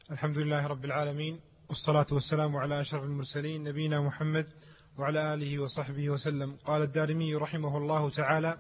الحمد لله رب العالمين، والصلاة والسلام على أشرف المرسلين نبينا محمد وعلى آله وصحبه وسلم. قال الدارمي رحمه الله تعالى: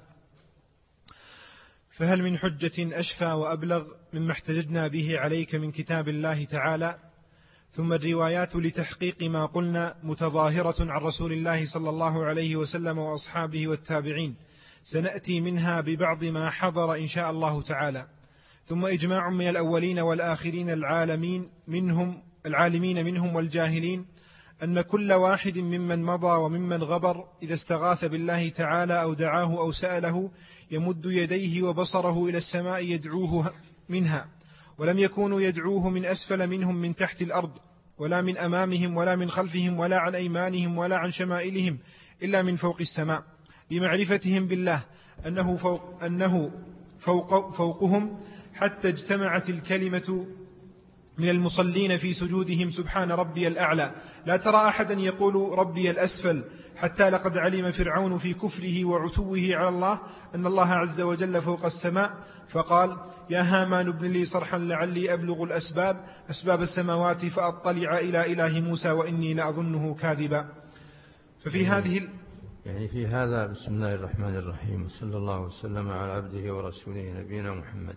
فهل من حجة أشفى وأبلغ مما احتججنا به عليك من كتاب الله تعالى؟ ثم الروايات لتحقيق ما قلنا متظاهرة عن رسول الله صلى الله عليه وسلم وأصحابه والتابعين، سنأتي منها ببعض ما حضر إن شاء الله تعالى. ثم إجماع من الأولين والآخرين العالمين منهم والجاهلين أن كل واحد ممن مضى وممن غبر إذا استغاث بالله تعالى أو دعاه أو سأله يمد يديه وبصره إلى السماء يدعوه منها، ولم يكونوا يدعوه من أسفل منهم من تحت الأرض، ولا من أمامهم ولا من خلفهم ولا عن أيمانهم ولا عن شمائلهم، إلا من فوق السماء، لمعرفتهم بالله أنه فوقهم، حتى اجتمعت الكلمة من المصلين في سجودهم: سبحان ربي الأعلى. لا ترى أحدا يقول ربي الأسفل، حتى لقد علم فرعون في كفره وعتوه على الله أن الله عز وجل فوق السماء، فقال: يا هامان ابن لي صرحا لعلي أبلغ أسباب السماوات فأطلع إلى إله موسى وإني لأظنه كاذبا. ففي في هذا بسم الله الرحمن الرحيم، صلى الله وسلم على عبده ورسوله نبينا محمد.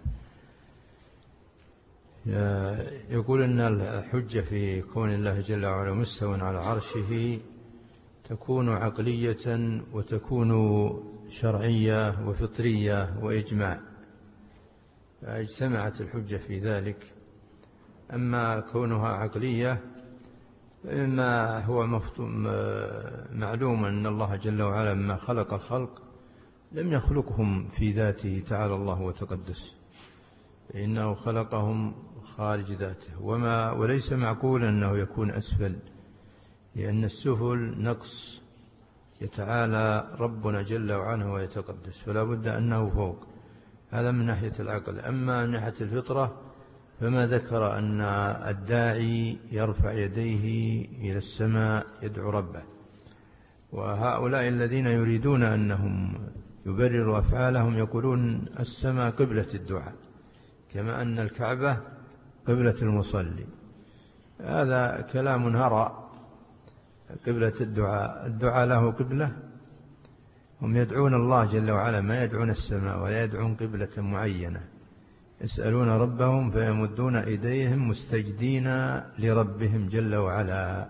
يقول أن الحجة في كون الله جل وعلا مستوى على عرشه تكون عقلية وتكون شرعية وفطرية وإجماع، فاجتمعت الحجة في ذلك. أما كونها عقلية فإما هو معلوم أن الله جل وعلا لما خلق الخلق لم يخلقهم في ذاته تعالى الله وتقدس، فإنه خلقهم خارج ذاته، وليس معقولا أنه يكون أسفل، لأن السفل نقص، يتعالى ربنا جل وعلا ويتقدس، فلا بد أنه فوق. هذا من ناحية العقل. أما من ناحية الفطرة فما ذكر أن الداعي يرفع يديه إلى السماء يدعو ربه، وهؤلاء الذين يريدون أنهم يبرروا أفعالهم يقولون السماء قبلة الدعاء، كما أن الكعبة قبلة المصلي. هذا كلام هراء. قبلة الدعاء له قبلة؟ هم يدعون الله جل وعلا، ما يدعون السماء ولا يدعون قبلة معينة، يسألون ربهم فيمدون أيديهم مستجدين لربهم جل وعلا.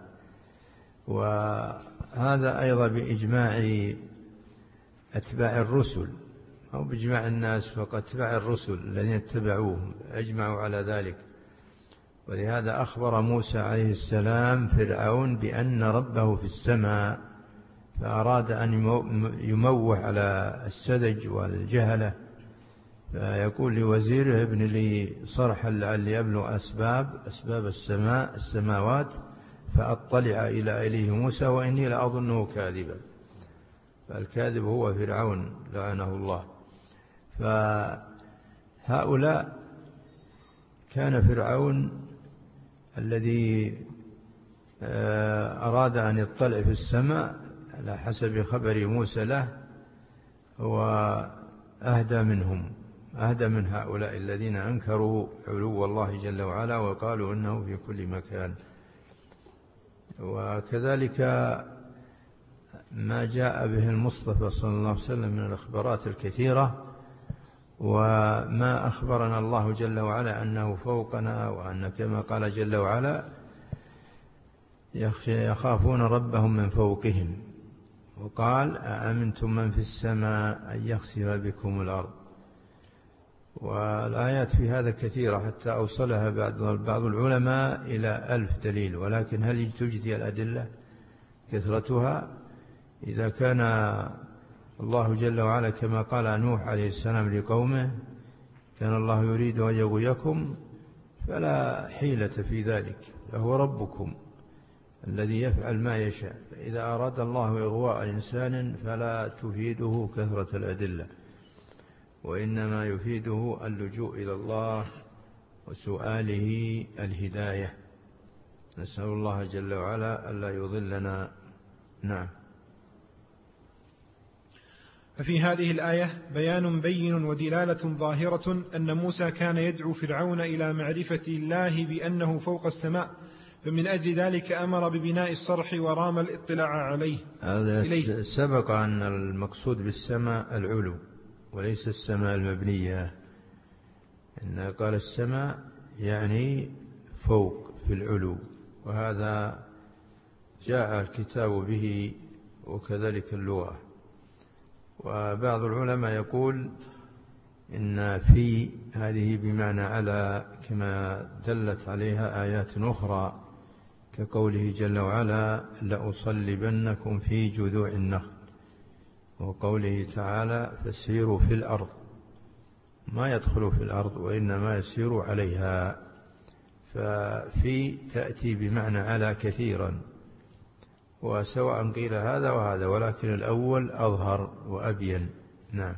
وهذا أيضا بإجماع أتباع الرسل، أو بإجماع الناس، فقد أتباع الرسل الذين اتبعوهم أجمعوا على ذلك. ولهذا أخبر موسى عليه السلام فرعون بأن ربه في السماء، فأراد أن يموه على السذج والجهلة، فيقول لوزيره: ابن لي صرحا لعلي أبلغ أسباب السماوات فأطلع إلى إله موسى وإني لأظنه كاذبا. فالكاذب هو فرعون لعنه الله. فهؤلاء كان فرعون الذي أراد أن يطلع في السماء على حسب خبر موسى له، هو أهدى من هؤلاء الذين أنكروا علو الله جل وعلا وقالوا إنه في كل مكان. وكذلك ما جاء به المصطفى صلى الله عليه وسلم من الأخبارات الكثيرة، وما أخبرنا الله جل وعلا أنه فوقنا، وأن كما قال جل وعلا: يخافون ربهم من فوقهم، وقال: أأمنتم من في السماء أن يخسف بكم الأرض. والآيات في هذا كثيرة، حتى أوصلها بعض العلماء إلى 1000 دليل. ولكن هل تجدي الأدلة كثرتها؟ إذا كان الله جل وعلا كما قال نوح عليه السلام لقومه: كان الله يريد أن يغويكم فلا حيلة في ذلك، فهو ربكم الذي يفعل ما يشاء. فإذا أراد الله إغواء إنسان فلا تفيده كثرة الأدلة، وإنما يفيده اللجوء إلى الله وسؤاله الهداية. نسأل الله جل وعلا ألا يضلنا. نعم. ففي هذه الآية بيان بين ودلالة ظاهرة أن موسى كان يدعو فرعون إلى معرفة الله بأنه فوق السماء، فمن أجل ذلك أمر ببناء الصرح ورام الاطلاع عليه. هذا سبق أن المقصود بالسماء العلو وليس السماء المبنية، إن قال السماء يعني فوق في العلو، وهذا جاء الكتاب به وكذلك اللغة. وبعض العلماء يقول إن في هذه بمعنى على، كما دلت عليها آيات أخرى كقوله جل وعلا لأصلبنكم في جذوع النخل، وقوله تعالى فسيروا في الأرض، ما يدخلوا في الأرض وإنما يسيروا عليها. ففي تأتي بمعنى على كثيرا، وسواء قيل هذا وهذا، ولكن الأول أظهر وأبين. نعم.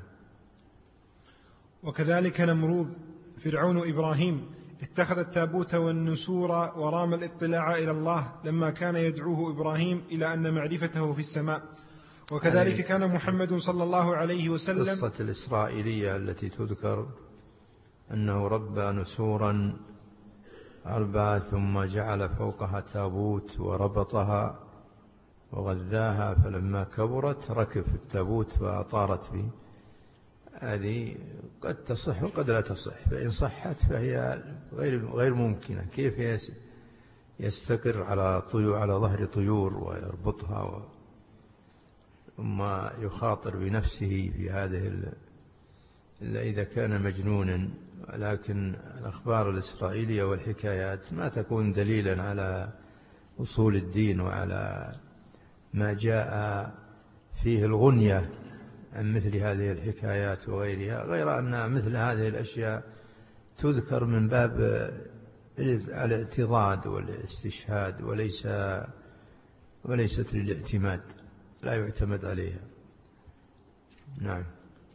وكذلك نمروذ فرعون إبراهيم اتخذ التابوت والنسور ورام الاطلاع إلى الله لما كان يدعوه إبراهيم إلى أن معرفته في السماء. وكذلك كان محمد صلى الله عليه وسلم، قصة الإسرائيلية التي تذكر أنه ربى نسورا 4 ثم جعل فوقها تابوت وربطها وغذاها، فلما كبرت ركب التابوت وطارت به. هذه قد تصح وقد لا تصح، فإن صحت فهي غير ممكنة. كيف يستقر على ظهر طيور ويربطها ثم يخاطر بنفسه في هذه إلا إذا كان مجنونا. لكن الأخبار الإسرائيلية والحكايات ما تكون دليلا على أصول الدين وعلى ما جاء فيه الغنية عن مثل هذه الحكايات وغيرها، غير أن مثل هذه الأشياء تذكر من باب الاعتضاد والاستشهاد وليست للاعتماد، لا يعتمد عليها. نعم.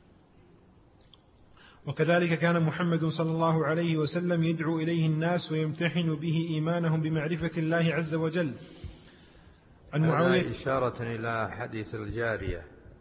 وكذلك كان محمد صلى الله عليه وسلم يدعو إليه الناس ويمتحن به إيمانهم بمعرفة الله عز وجل. عن معاوية إشارة إلى حديث الجارية،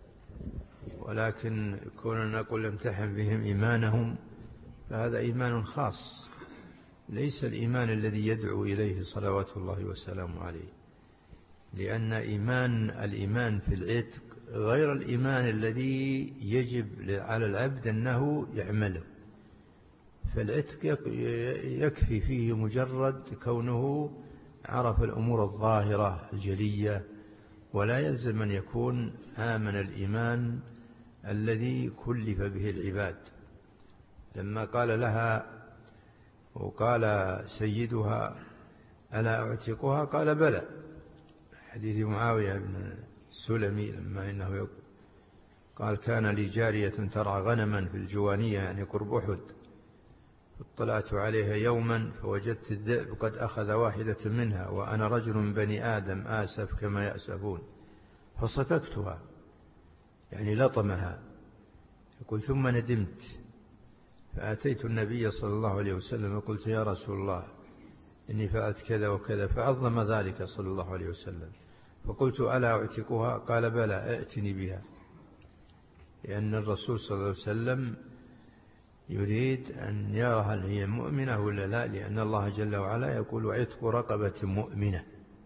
ولكن كوننا نقول يمتحن بهم إيمانهم فهذا إيمان خاص، ليس الإيمان الذي يدعو إليه صلوات الله وسلامه عليه، لأن الإيمان في العتق غير الإيمان الذي يجب على العبد أنه يعمله. فالعتق يكفي فيه مجرد كونه عرف الأمور الظاهرة الجلية، ولا يلزم أن يكون آمن الإيمان الذي كلف به العباد. لما قال لها وقال سيدها ألا أعتقها قال بلى، حديث معاوية بن السلمي لما إنه قال كان لي جارية ترعى غنما في الجوانية يعني قرب أحد، اطلعت عليها يوما فوجدت الذئب قد أخذ واحدة منها وأنا رجل من بني آدم آسف كما يأسفون فصككتها، يعني لطمها. يقول ثم ندمت فأتيت النبي صلى الله عليه وسلم وقلت يا رسول الله إني فعلت كذا وكذا، فعظم ذلك صلى الله عليه وسلم، فقلت ألا أعتقها قال بلى ائتني بها، لأن الرسول صلى الله عليه وسلم يريد أن يرى هل هي مؤمنة ولا لا، لأن الله جل وعلا يقول عتق رقبة مؤمنة.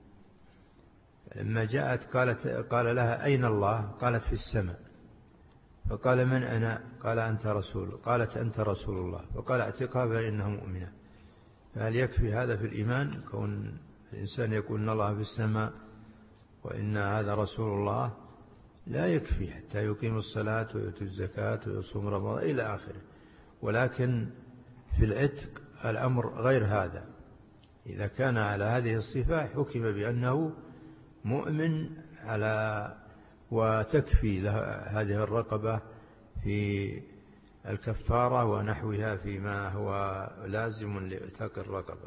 لما جاءت قال لها أين الله؟ قالت في السماء. فقال من أنا؟ قال أنت رسول. قالت أنت رسول الله. فقال اعتقها فإنها مؤمنة. فهل يكفي هذا في الإيمان كون الإنسان يقول إن الله في السماء وإن هذا رسول الله؟ لا يكفي حتى يقيم الصلاة ويؤتي الزكاة ويصوم رمضان إلى آخره. ولكن في العتق الأمر غير هذا، إذا كان على هذه الصفة حكم بأنه مؤمن وتكفي له هذه الرقبة في الكفارة ونحوها فيما هو لازم لإعتاق الرقبة.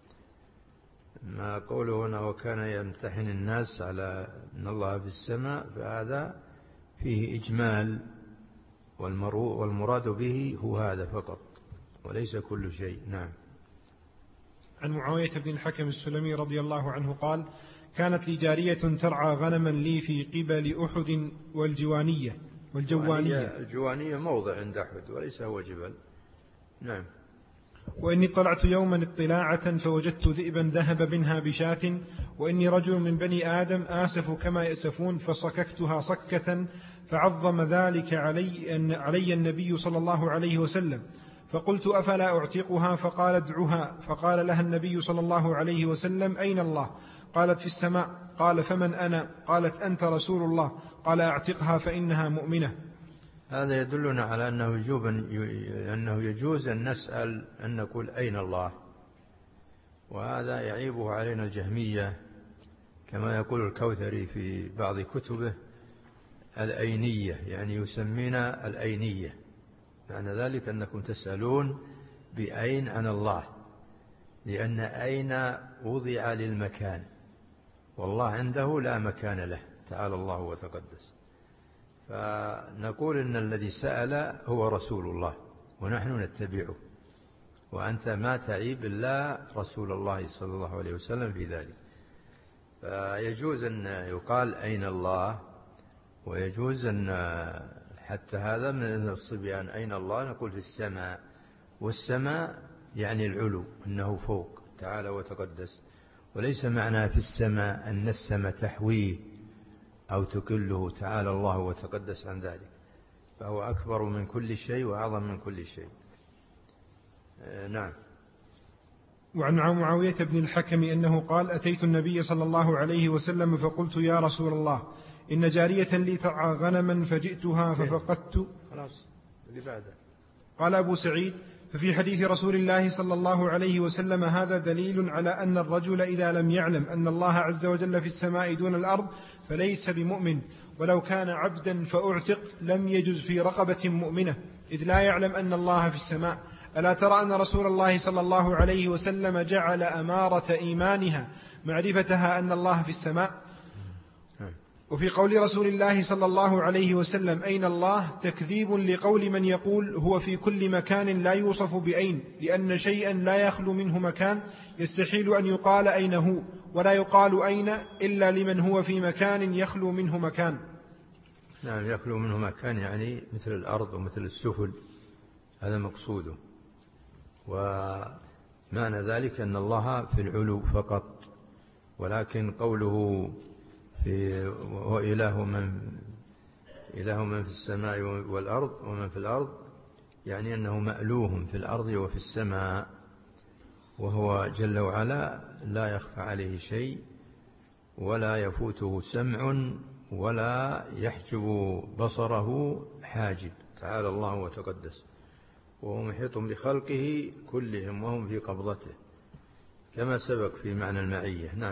ما قوله هنا وكان يمتحن الناس على أن الله في السماء فهذا فيه إجمال، والمراد به هو هذا فقط وليس كل شيء. نعم. عن معاوية بن الحكم السلمي رضي الله عنه قال كانت لي جارية ترعى غنما لي في قبل أحد والجوانية، والجوانية. الجوانية موضع عند أحد وليس هو جبل. نعم. وإني طلعت يوما اطلاعة فوجدت ذئبا ذهب منها بشاة، وإني رجل من بني آدم آسف كما يأسفون، فصككتها صكة فعظم ذلك علي النبي صلى الله عليه وسلم، فقلت أفلا أعتقها؟ فقال ادعها. فقال لها النبي صلى الله عليه وسلم أين الله؟ قالت في السماء. قال فمن أنا؟ قالت أنت رسول الله. قال أعتقها فإنها مؤمنة. هذا يدلنا على أنه يجوز أن نسأل أن نقول أين الله، وهذا يعيبه علينا الجهمية، كما يقول الكوثري في بعض كتبه الأينية، يعني يسمينا الأينية، معنى ذلك أنكم تسألون بأين عن الله، لأن أين وضع للمكان، والله عنده لا مكان له تعالى الله وتقدس. فنقول إن الذي سأل هو رسول الله ونحن نتبعه، وأنت ما تعيب إلا رسول الله صلى الله عليه وسلم في ذلك. فيجوز أن يقال أين الله، ويجوز أن حتى هذا من الصبيان أين الله نقول في السماء، والسماء يعني العلو، أنه فوق تعالى وتقدس، وليس معنى في السماء أن السماء تحويه أو تكله تعالى الله وتقدس عن ذلك، فهو أكبر من كل شيء وأعظم من كل شيء. نعم. وعن معاوية بن الحكم أنه قال أتيت النبي صلى الله عليه وسلم فقلت يا رسول الله إن جارية لي ترعى غنما فجئتها ففقدت. خلاص اللي بعده. قال أبو سعيد ففي حديث رسول الله صلى الله عليه وسلم هذا دليل على أن الرجل إذا لم يعلم أن الله عز وجل في السماء دون الأرض فليس بمؤمن، ولو كان عبدا فأعتق لم يجز في رقبة مؤمنة، إذ لا يعلم أن الله في السماء. ألا ترى أن رسول الله صلى الله عليه وسلم جعل أمارة إيمانها معرفتها أن الله في السماء؟ وفي قول رسول الله صلى الله عليه وسلم أين الله تكذيب لقول من يقول هو في كل مكان لا يوصف بأين، لأن شيئا لا يخلو منه مكان يستحيل أن يقال أين هو، ولا يقال أين إلا لمن هو في مكان يخلو منه مكان. نعم، يخلو منه مكان يعني مثل الأرض ومثل السفل، هذا مقصوده. ومعنى ذلك أن الله في العلو فقط، ولكن قوله وإله من في السماء والأرض ومن في الأرض، يعني أنه مألوه في الأرض وفي السماء، وهو جل وعلا لا يخفى عليه شيء ولا يفوته سمع ولا يحجب بصره حاجب تعالى الله وتقدس، وهو محيط بخلقه كلهم وهم في قبضته، كما سبق في معنى المعية. نعم.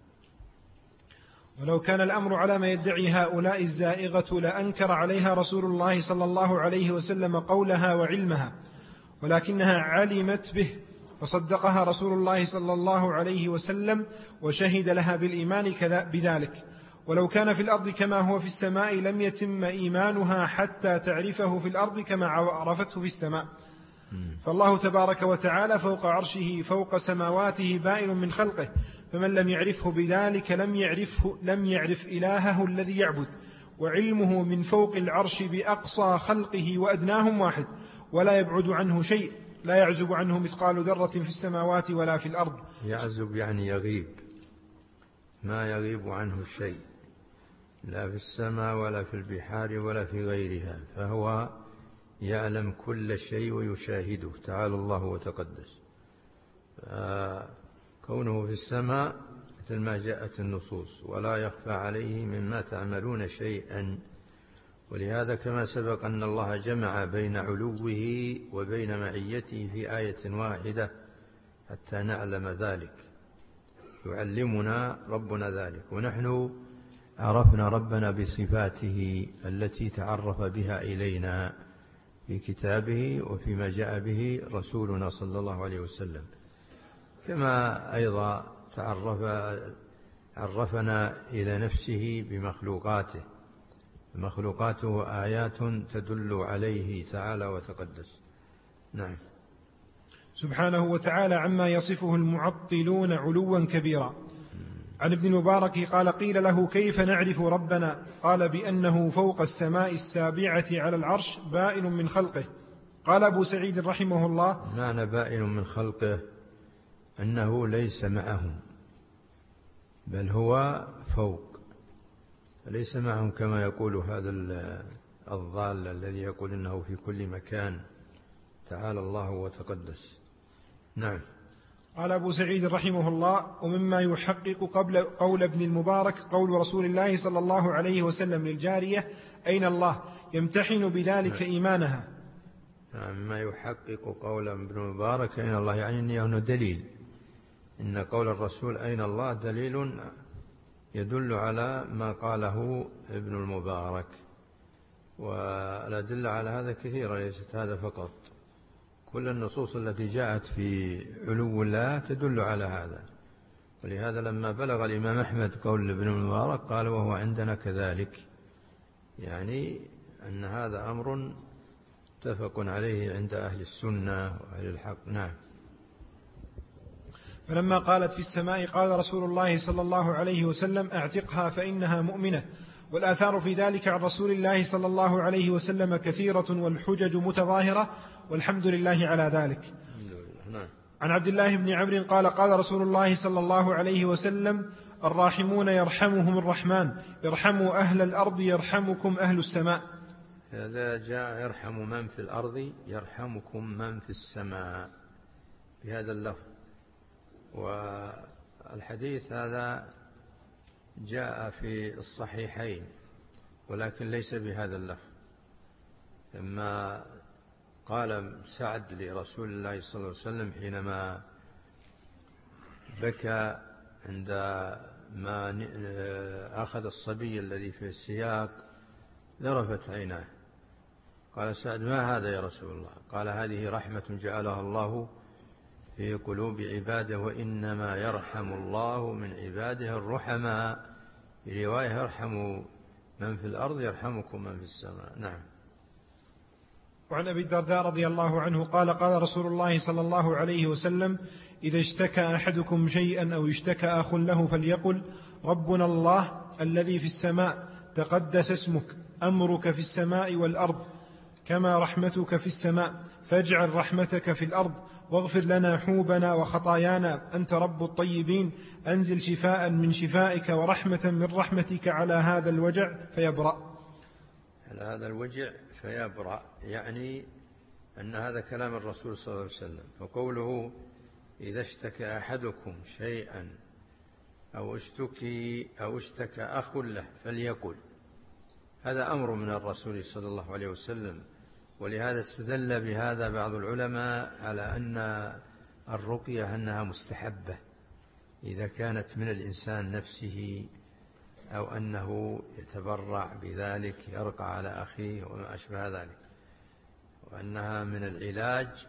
ولو كان الأمر على ما يدعي هؤلاء الزائغة لأنكر عليها رسول الله صلى الله عليه وسلم قولها وعلمها، ولكنها علمت به فصدقها رسول الله صلى الله عليه وسلم وشهد لها بالإيمان بذلك. ولو كان في الأرض كما هو في السماء لم يتم إيمانها حتى تعرفه في الأرض كما عرفته في السماء. فالله تبارك وتعالى فوق عرشه فوق سماواته بائن من خلقه، فمن لم يعرفه بذلك لم يعرف إلهه الذي يعبد، وعلمه من فوق العرش بأقصى خلقه وأدناهم واحد، ولا يبعد عنه شيء، لا يعزب عنه مثقال ذرة في السماوات ولا في الأرض. يعزب يعني يغيب، ما يغيب عنه شيء، لا في السماء ولا في البحار ولا في غيرها، فهو يعلم كل شيء ويشاهده تعالى الله وتقدس. كونه في السماء مثل ما جاءت النصوص، ولا يخفى عليه مما تعملون شيئا. ولهذا كما سبق أن الله جمع بين علوه وبين معيته في آية واحدة حتى نعلم ذلك، يعلمنا ربنا ذلك، ونحن عرفنا ربنا بصفاته التي تعرف بها إلينا في كتابه وفيما جاء به رسولنا صلى الله عليه وسلم، كما أيضا عرفنا إلى نفسه بمخلوقاته، مخلوقاته آيات تدل عليه تعالى وتقدس. نعم. سبحانه وتعالى عما يصفه المعطلون علوا كبيرا. عن ابن المبارك قال قيل له كيف نعرف ربنا؟ قال بأنه فوق السماء السابعة على العرش بائن من خلقه. قال أبو سعيد رحمه الله معنى بائن من خلقه أنه ليس معهم، بل هو فوق، ليس معهم كما يقول هذا الضال الذي يقول إنه في كل مكان. تعالى الله وتقدس. نعم. قال أبو سعيد رحمه الله ومما يحقق قول ابن المبارك قول رسول الله صلى الله عليه وسلم للجارية أين الله يمتحن بذلك إيمانها. مما يحقق قول ابن المبارك أين الله يعني أنه دليل، إن قول الرسول أين الله دليل يدل على ما قاله ابن المبارك، والأدلة على هذا كثيرة، ليست هذا فقط، كل النصوص التي جاءت في علو الله تدل على هذا. ولهذا لما بلغ الإمام أحمد قول ابن المبارك قال وهو عندنا كذلك، يعني أن هذا أمر متفق عليه عند أهل السنة وأهل الحق. نعم. فلما قالت في السماء قال رسول الله صلى الله عليه وسلم اعتقها فإنها مؤمنة. والآثار في ذلك عن رسول الله صلى الله عليه وسلم كثيرة والحجج متظاهرة، والحمد لله على ذلك. عن عبد الله بن عمرو قال قال رسول الله صلى الله عليه وسلم الراحمون يرحمهم الرحمن ارحموا أهل الأرض يرحمكم أهل السماء. هذا جاء يرحم من في الأرض يرحمكم من في السماء بهذا اللفظ. والحديث هذا جاء في الصحيحين ولكن ليس بهذا اللفظ. لما قال سعد لرسول الله صلى الله عليه وسلم حينما بكى عندما أخذ الصبي الذي في السياق ذرفت عيناه، قال سعد ما هذا يا رسول الله؟ قال هذه رحمة جعلها الله في قلوب عباده وإنما يرحم الله من عباده الرحماء، في رواية يرحم من في الأرض يرحمكم من في السماء. نعم. وعن أبي الدرداء رضي الله عنه قال قال رسول الله صلى الله عليه وسلم إذا اشتكى أحدكم شيئا أو اشتكى أخ له فليقل ربنا الله الذي في السماء تقدس اسمك أمرك في السماء والأرض كما رحمتك في السماء فاجعل رحمتك في الأرض واغفر لنا حوبنا وخطايانا أنت رب الطيبين أنزل شفاء من شفائك ورحمة من رحمتك على هذا الوجع فيبرأ. على هذا الوجع فيبرأ يعني أن هذا كلام الرسول صلى الله عليه وسلم. فقوله إذا اشتكى أحدكم شيئا أو اشتكى أخ له فليقل، هذا أمر من الرسول صلى الله عليه وسلم. ولهذا استدل بهذا بعض العلماء على أن الرقية أنها مستحبة إذا كانت من الإنسان نفسه أو أنه يتبرع بذلك يرقى على أخيه وما أشبه ذلك، وأنها من العلاج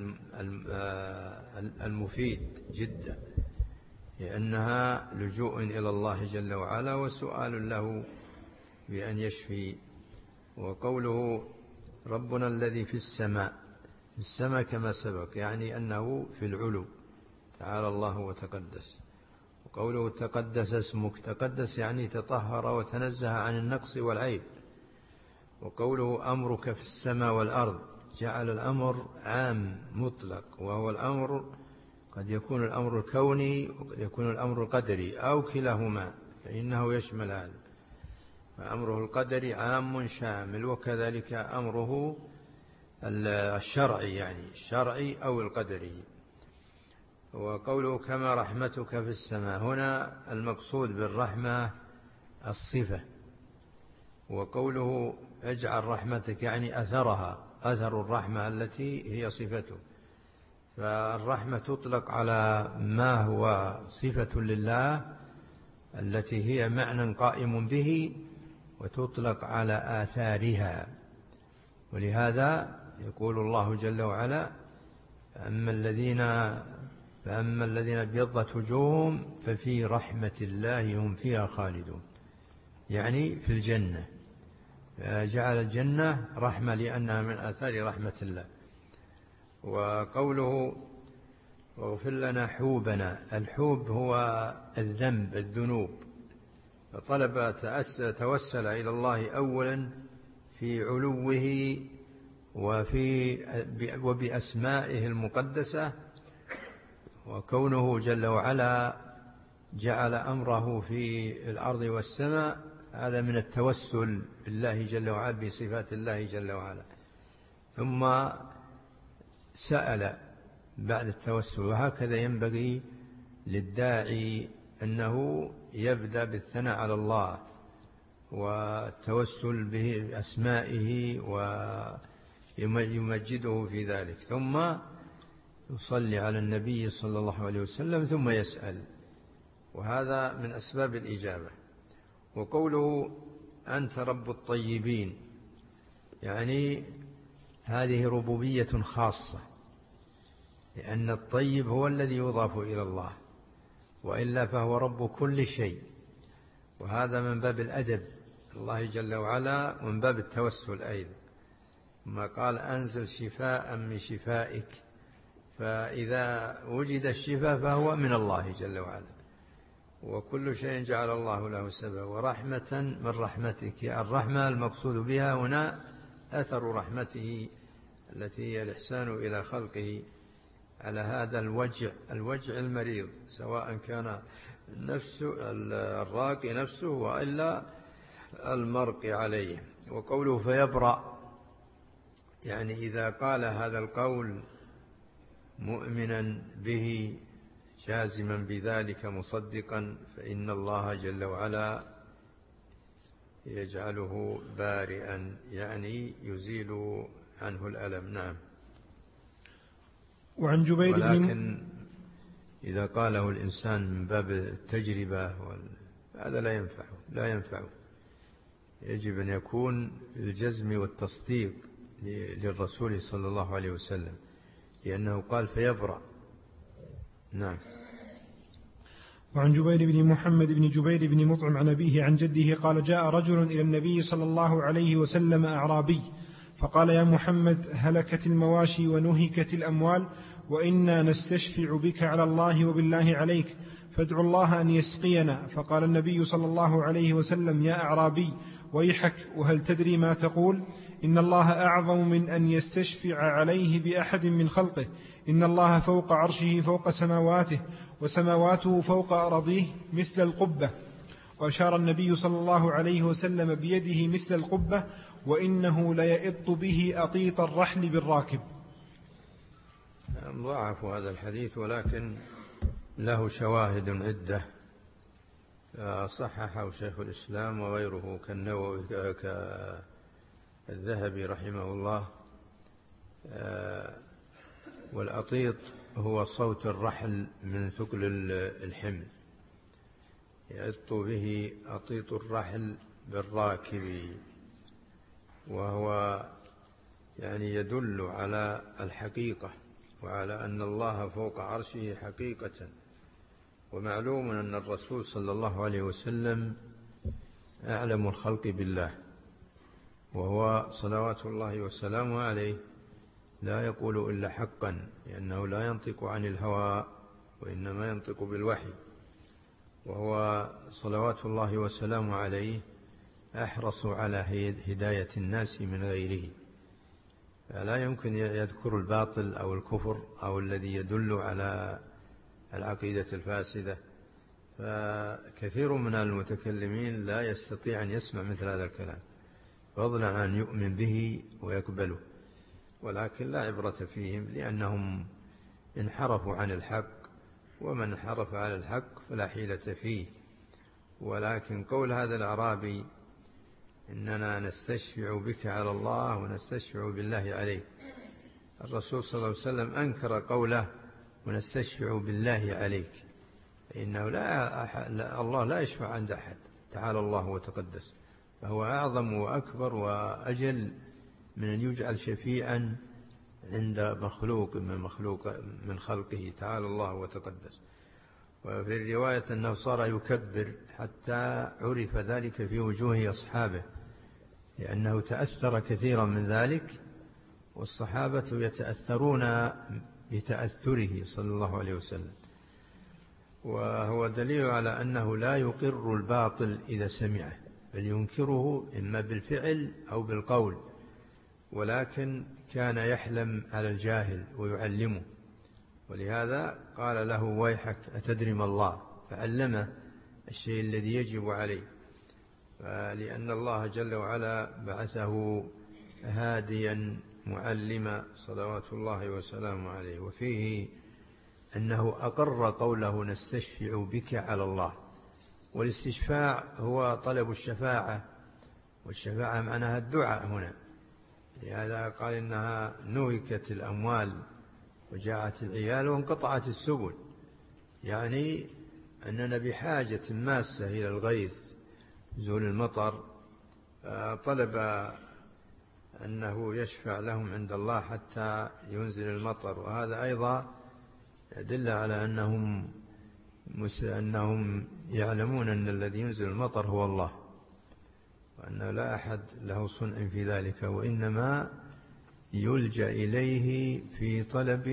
المفيد جدا، لأنها لجوء إلى الله جل وعلا وسؤال له بأن يشفي. وقوله ربنا الذي في السماء، السماء كما سبق يعني أنه في العلو تعالى الله وتقدس. وقوله تقدس اسمك، تقدس يعني تطهر وتنزه عن النقص والعيب. وقوله أمرك في السماء والأرض، جعل الأمر عام مطلق، وهو الأمر قد يكون الأمر الكوني وقد يكون الأمر القدري أو كلاهما، فإنه يشمل هذا. فأمره القدري عام شامل، وكذلك أمره الشرعي يعني الشرعي أو القدري. وقوله كما رحمتك في السماء، هنا المقصود بالرحمة الصفة. وقوله اجعل رحمتك يعني أثرها، أثر الرحمة التي هي صفته. فالرحمة تطلق على ما هو صفة لله التي هي معنى قائم به، وتطلق على آثارها. ولهذا يقول الله جل وعلا فأما الذين ابيضت وجوههم ففي رحمة الله هم فيها خالدون، يعني في الجنة. جعل الجنة رحمة لأنها من آثار رحمة الله. وقوله واغفر لنا حوبنا. الحوب هو الذنب، الذنوب. فطلب توسل إلى الله أولا في علوه وبأسمائه المقدسة، وكونه جل وعلا جعل أمره في الأرض والسماء، هذا من التوسل بالله جل وعلا بصفات الله جل وعلا. ثم سأل بعد التوسل، وهكذا ينبغي للداعي أنه يبدأ بالثناء على الله والتوسل به بأسمائه ويمجده في ذلك، ثم يصلي على النبي صلى الله عليه وسلم، ثم يسأل، وهذا من أسباب الإجابة. وقوله أنت رب الطيبين، يعني هذه ربوبية خاصة، لأن الطيب هو الذي يضاف إلى الله، وإلا فهو رب كل شيء، وهذا من باب الأدب الله جل وعلا ومن باب التوسل أيضا. ما قال أنزل شفاء من شفائك، فإذا وجد الشفاء فهو من الله جل وعلا، وكل شيء جعل الله له سببا، ورحمة من رحمتك. الرحمة المقصود بها هنا أثر رحمته التي هي الإحسان إلى خلقه على هذا الوجع المريض، سواء كان الراقي نفسه وإلا المرقي عليه. وقوله فيبرأ، يعني إذا قال هذا القول مؤمنا به جازما بذلك مصدقا، فإن الله جل وعلا يجعله بارئا، يعني يزيل عنه الألم. نعم. وعن جبير ولكن إذا قاله الإنسان من باب التجربة هذا لا ينفعه. يجب أن يكون الجزم والتصديق للرسول صلى الله عليه وسلم، لأنه قال فيبرأ. نعم. وعن جبير بن محمد بن جبير بن مطعم عن أبيه عن جده قال جاء رجل إلى النبي صلى الله عليه وسلم أعرابي فقال يا محمد هلكت المواشي ونهكت الأموال، وإنا نستشفع بك على الله وبالله عليك، فادعوا الله أن يسقينا. فقال النبي صلى الله عليه وسلم يا أعرابي ويحك، وهل تدري ما تقول؟ إن الله أعظم من أن يستشفع عليه بأحد من خلقه، إن الله فوق عرشه فوق سماواته، وسماواته فوق أراضيه مثل القبة. وأشار النبي صلى الله عليه وسلم بيده مثل القبة، وإنه ليئط به أطيط الرحل بالراكب. ضعف هذا الحديث، ولكن له شواهد عدة صححه شيخ الإسلام وغيره كالنووي كالذهبي رحمه الله. والأطيط هو صوت الرحل من ثقل الحمل، يئط به أطيط الرحل بالراكب، وهو يعني يدل على الحقيقة وعلى أن الله فوق عرشه حقيقة. ومعلوم أن الرسول صلى الله عليه وسلم أعلم الخلق بالله، وهو صلوات الله وسلامه عليه لا يقول إلا حقا، لأنه لا ينطق عن الهوى وإنما ينطق بالوحي، وهو صلوات الله وسلامه عليه أحرص على هداية الناس من غيره، فلا يمكن يذكر الباطل أو الكفر أو الذي يدل على العقيدة الفاسدة. فكثير من المتكلمين لا يستطيع أن يسمع مثل هذا الكلام، فضلا عن أن يؤمن به ويقبله، ولكن لا عبرة فيهم لأنهم انحرفوا عن الحق، ومن انحرف على الحق فلا حيلة فيه. ولكن قول هذا الأعرابي إننا نستشفع بك على الله ونستشفع بالله عليك، الرسول صلى الله عليه وسلم أنكر قوله ونستشفع بالله عليك، فإنه الله لا يشفع عند أحد، تعالى الله وتقدس، فهو أعظم وأكبر وأجل من أن يجعل شفيعا عند مخلوق من خلقه، تعالى الله وتقدس. وفي الرواية أنه صار يكبر حتى عرف ذلك في وجوه أصحابه، لأنه تأثر كثيرا من ذلك، والصحابة يتأثرون بتأثره صلى الله عليه وسلم، وهو دليل على أنه لا يقر الباطل إذا سمعه، بل ينكره إما بالفعل أو بالقول، ولكن كان يحلم على الجاهل ويعلمه، ولهذا قال له ويحك أتدري ما الله، فعلمه الشيء الذي يجب عليه، لأن الله جل وعلا بعثه هاديا معلما صلوات الله وسلامه عليه. وفيه أنه أقر قوله نستشفع بك على الله، والاستشفاع هو طلب الشفاعة، والشفاعة معناها الدعاء هنا، لهذا قال إنها نهكت الأموال وجاعت العيال وانقطعت السبل، يعني أننا بحاجة ماسة إلى الغيث نزول المطر، طلب أنه يشفع لهم عند الله حتى ينزل المطر. وهذا أيضا يدل على أنهم يعلمون أن الذي ينزل المطر هو الله، وأن لا أحد له صنع في ذلك، وإنما يلجأ إليه في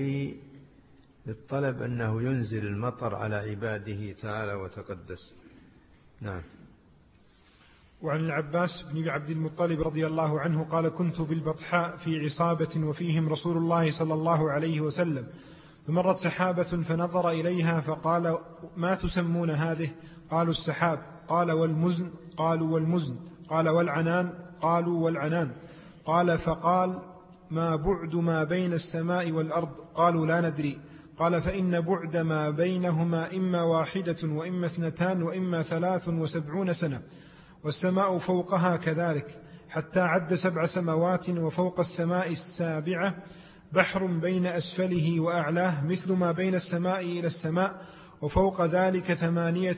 الطلب أنه ينزل المطر على عباده تعالى وتقدس. نعم. وعن العباس بن عبد المطلب رضي الله عنه قال كنت بالبطحاء في عصابة وفيهم رسول الله صلى الله عليه وسلم، فمرت سحابة فنظر إليها فقال ما تسمون هذه؟ قالوا السحاب. قال والمزن؟ قالوا والمزن. قال والعنان؟ قالوا والعنان. قال فقال ما بعد ما بين السماء والأرض؟ قالوا لا ندري. قال فإن بعد ما بينهما إما 1 وإما 2 وإما 73 سنة، والسماء فوقها كذلك، حتى عد 7 سماوات، وفوق السماء السابعة بحر بين أسفله وأعلاه مثل ما بين السماء إلى السماء، وفوق ذلك 8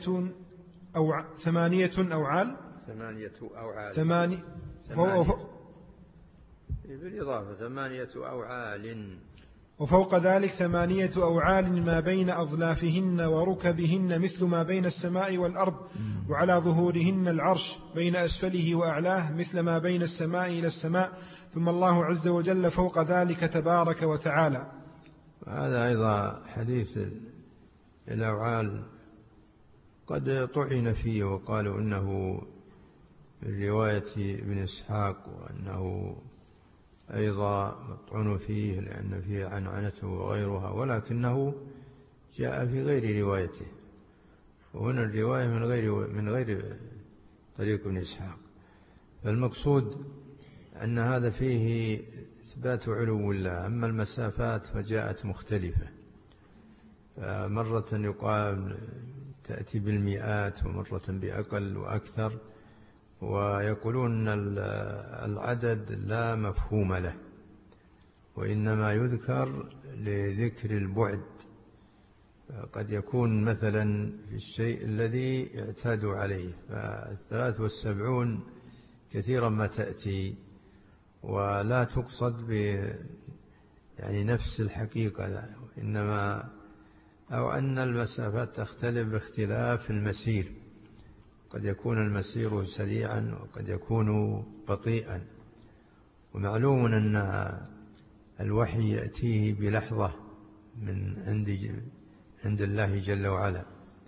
أوعال بالإضافة 8 أوعال، وفوق ذلك 8 أوعال ما بين أظلافهن وركبهن مثل ما بين السماء والأرض، وعلى ظهورهن العرش بين أسفله وأعلاه مثل ما بين السماء إلى السماء، ثم الله عز وجل فوق ذلك تبارك وتعالى. هذا أيضا حديث الأوعال قد طعن فيه، وقالوا إنه من رواية ابن إسحاق، وأنه أيضا مطعون فيه لأن فيه عنعنته وغيرها، ولكنه جاء في غير روايته، وهنا الرواية من غير طريق ابن إسحاق. فالمقصود أن هذا فيه إثبات علو الله. أما المسافات فجاءت مختلفة، مرة يقال تأتي بالمئات، ومرة بأقل وأكثر، ويقولون العدد لا مفهوم له، وإنما يذكر لذكر البعد، قد يكون مثلا في الشيء الذي اعتادوا عليه، ف73 كثيرا ما تأتي ولا تقصد يعني نفس الحقيقة، إنما أو أن المسافات تختلف باختلاف المسير، قد يكون المسير سريعا وقد يكون بطيئا. ومعلوم أن الوحي يأتيه بلحظة من عند الله جل وعلا،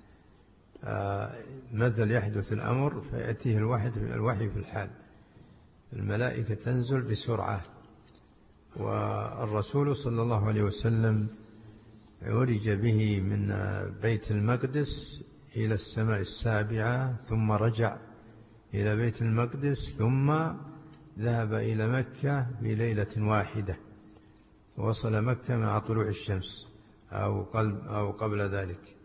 مثل يحدث الأمر فيأتيه الوحي في الحال، الملائكة تنزل بسرعة. والرسول صلى الله عليه وسلم عرج به من بيت المقدس إلى السماء السابعة، ثم رجع إلى بيت المقدس، ثم ذهب إلى مكة في ليلة واحدة، وصل مكة مع طلوع الشمس أو قبل ذلك.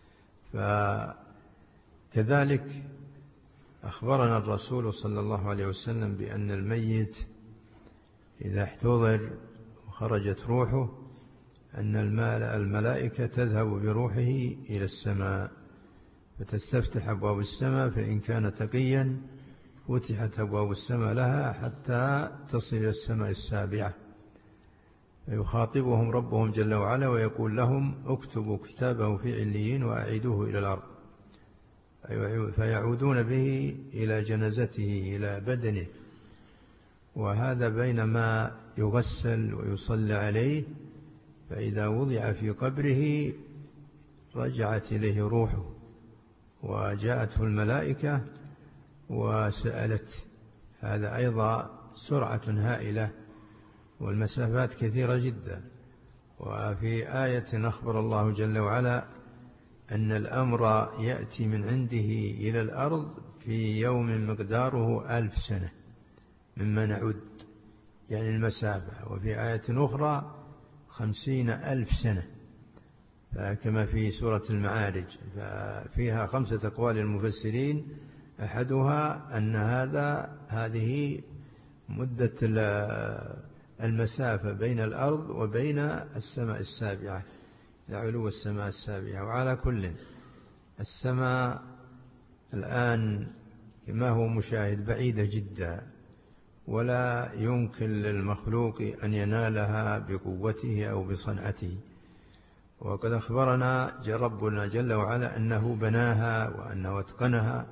فكذلك أخبرنا الرسول صلى الله عليه وسلم بأن الميت إذا احتضر وخرجت روحه أن الملائكة تذهب بروحه إلى السماء، فتستفتح أبواب السماء، فإن كان تقيا فتحت أبواب السماء لها حتى تصل إلى السماء السابعة، فيخاطبهم ربهم جل وعلا ويقول لهم اكتبوا كتابه في عليين وأعيدوه إلى الأرض، فيعودون به إلى جنازته إلى بدنه. وهذا بينما يغسل ويصلى عليه فإذا وضع في قبره رجعت إليه روحه وجاءته الملائكة وسألت. هذا أيضا سرعة هائلة والمسافات كثيرة جدا. وفي آية أخبر الله جل وعلا أن الأمر يأتي من عنده إلى الأرض في يوم مقداره 1000 سنة مما نعد، يعني المسافة. وفي آية أخرى 50,000 سنة، كما في سورة المعارج. ففيها 5 أقوال المفسرين، أحدها أن هذه مدة المسافة بين الأرض وبين السماء السابعة، علو السماء السابعة. وعلى كل، السماء الآن كما هو مشاهد بعيدة جدا، ولا يمكن للمخلوق أن ينالها بقوته أو بصنعته. وقد أخبرنا ربنا جل وعلا أنه بناها وأنه أتقنها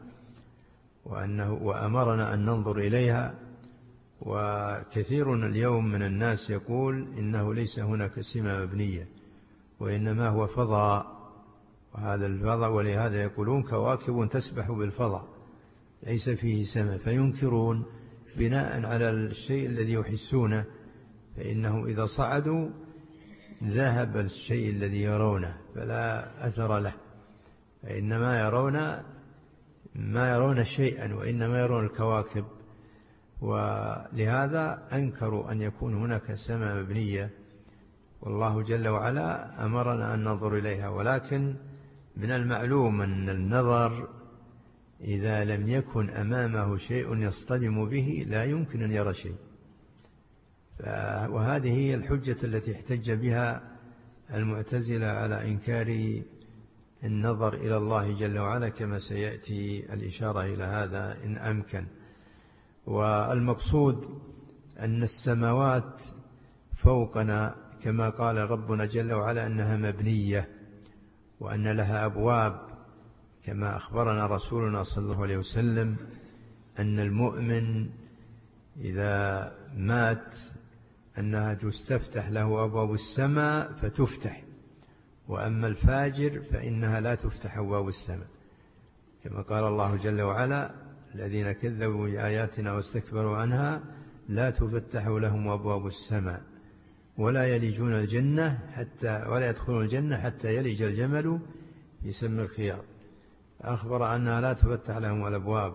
وأمرنا أن ننظر إليها. وكثير اليوم من الناس يقول إنه ليس هناك سماء مبنية وإنما هو فضاء، وهذا الفضاء ولهذا يقولون كواكب تسبح بالفضاء ليس فيه سماء، فينكرون بناء على الشيء الذي يحسونه، فإنه إذا صعدوا ذهب الشيء الذي يرونه فلا أثر له، فإنما ما يرون شيئا وإنما يرون الكواكب. ولهذا أنكروا أن يكون هناك سماء مبنية، والله جل وعلا أمرنا أن ننظر إليها. ولكن من المعلوم أن النظر إذا لم يكن أمامه شيء يصطدم به لا يمكن أن يرى شيء. وهذه هي الحجة التي احتج بها المعتزلة على إنكار النظر إلى الله جل وعلا، كما سيأتي الإشارة إلى هذا إن أمكن. والمقصود أن السماوات فوقنا كما قال ربنا جل وعلا أنها مبنية وأن لها أبواب، كما أخبرنا رسولنا صلى الله عليه وسلم أن المؤمن إذا مات أنها تستفتح له أبواب السماء فتفتح، وأما الفاجر فإنها لا تفتح أبواب السماء، كما قال الله جل وعلا الذين كذبوا بآياتنا واستكبروا عنها لا تفتح لهم أبواب السماء ولا يلجون الجنة ولا يدخلون الجنة حتى يلج الجمل في سم الخياط. أخبر أنها لا تفتح لهم الأبواب.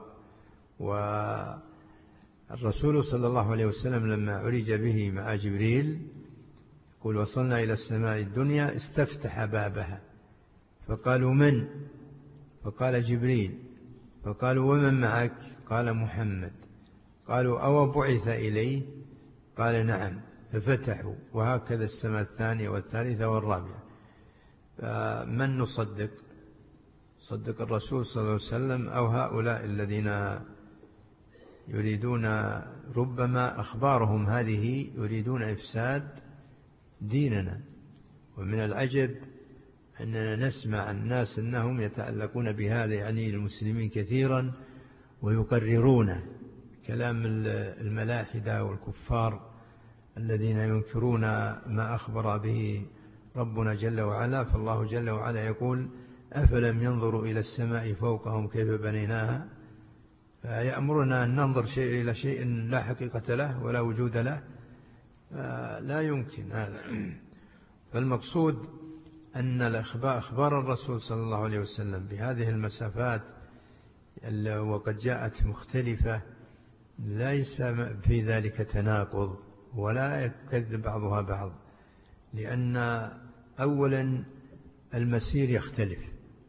والرسول صلى الله عليه وسلم لما عرج به مع جبريل يقول وصلنا إلى السماء الدنيا استفتح بابها، فقالوا من؟ فقال جبريل. فقالوا ومن معك؟ قال محمد. قالوا أو بعث إليه؟ قال نعم، ففتحوا. وهكذا السماء الثانية والثالثة والرابعة. فمن نصدق؟ صدق الرسول صلى الله عليه وسلم أو هؤلاء الذين يريدون ربما أخبارهم هذه يريدون إفساد ديننا؟ ومن العجب أننا نسمع الناس أنهم يتعلقون بهذا، يعني المسلمين كثيرا، ويقررون كلام الملاحدة والكفار الذين ينكرون ما أخبر به ربنا جل وعلا. فالله جل وعلا يقول أفلم ينظروا إلى السماء فوقهم كيف بنيناها، فيأمرنا أن ننظر إلى شيء لا حقيقة له ولا وجود له، لا يمكن هذا. فالمقصود أن أخبار الرسول صلى الله عليه وسلم بهذه المسافات وقد جاءت مختلفة ليس في ذلك تناقض ولا يكذب بعضها بعض، لأن أولا المسير يختلف،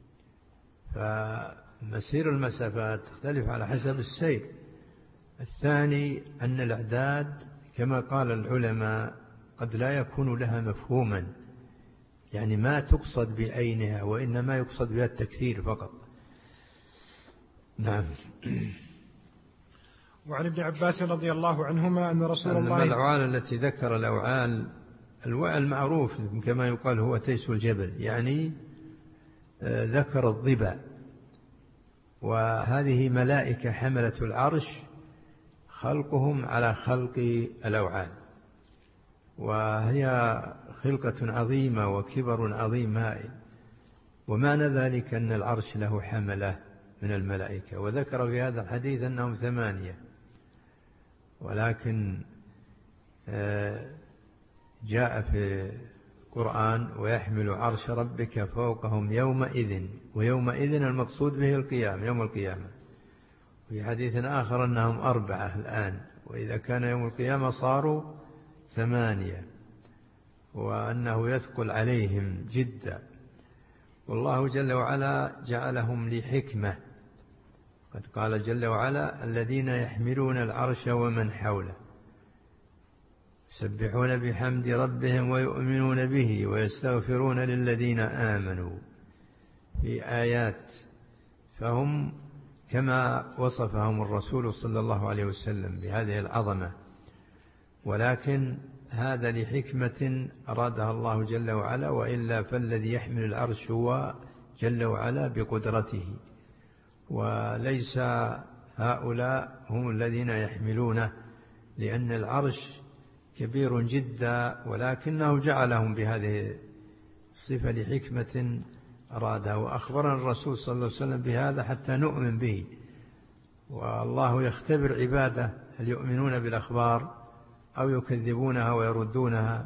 فمسير المسافات تختلف على حسب السير. الثاني أن الأعداد كما قال العلماء قد لا يكون لها مفهوما، يعني ما تقصد بعينها وإنما يقصد بها التكثير فقط. نعم. وعن ابن عباس رضي الله عنهما أن رسول الله الأوعال التي ذكر الأوعال، الوعل المعروف كما يقال هو تيس الجبل، يعني ذكر الضبا، وهذه ملائكة حملة العرش خلقهم على خلق الأوعال، وهي خلقة عظيمة وكبر عظيم هائل. ومعنى ذلك أن العرش له حملة من الملائكة، وذكر في هذا الحديث أنهم 8، ولكن جاء في القرآن ويحمل عرش ربك فوقهم يومئذ، ويومئذ المقصود به القيامة، يوم القيامة. في حديث آخر أنهم 4 الآن، وإذا كان يوم القيامة صاروا 8، وأنه يثقل عليهم جدا. والله جل وعلا جعلهم لحكمة، قد قال جل وعلا: الذين يحملون العرش ومن حوله يسبحون بحمد ربهم ويؤمنون به ويستغفرون للذين آمنوا، في آيات. فهم كما وصفهم الرسول صلى الله عليه وسلم بهذه العظمة، ولكن هذا لحكمة أرادها الله جل وعلا، وإلا فالذي يحمل العرش هو جل وعلا بقدرته، وليس هؤلاء هم الذين يحملونه، لأن العرش كبير جدا، ولكنه جعلهم بهذه الصفة لحكمة أرادها. وأخبرنا الرسول صلى الله عليه وسلم بهذا حتى نؤمن به، والله يختبر عباده هل يؤمنون بالأخبار أو يكذبونها ويردونها،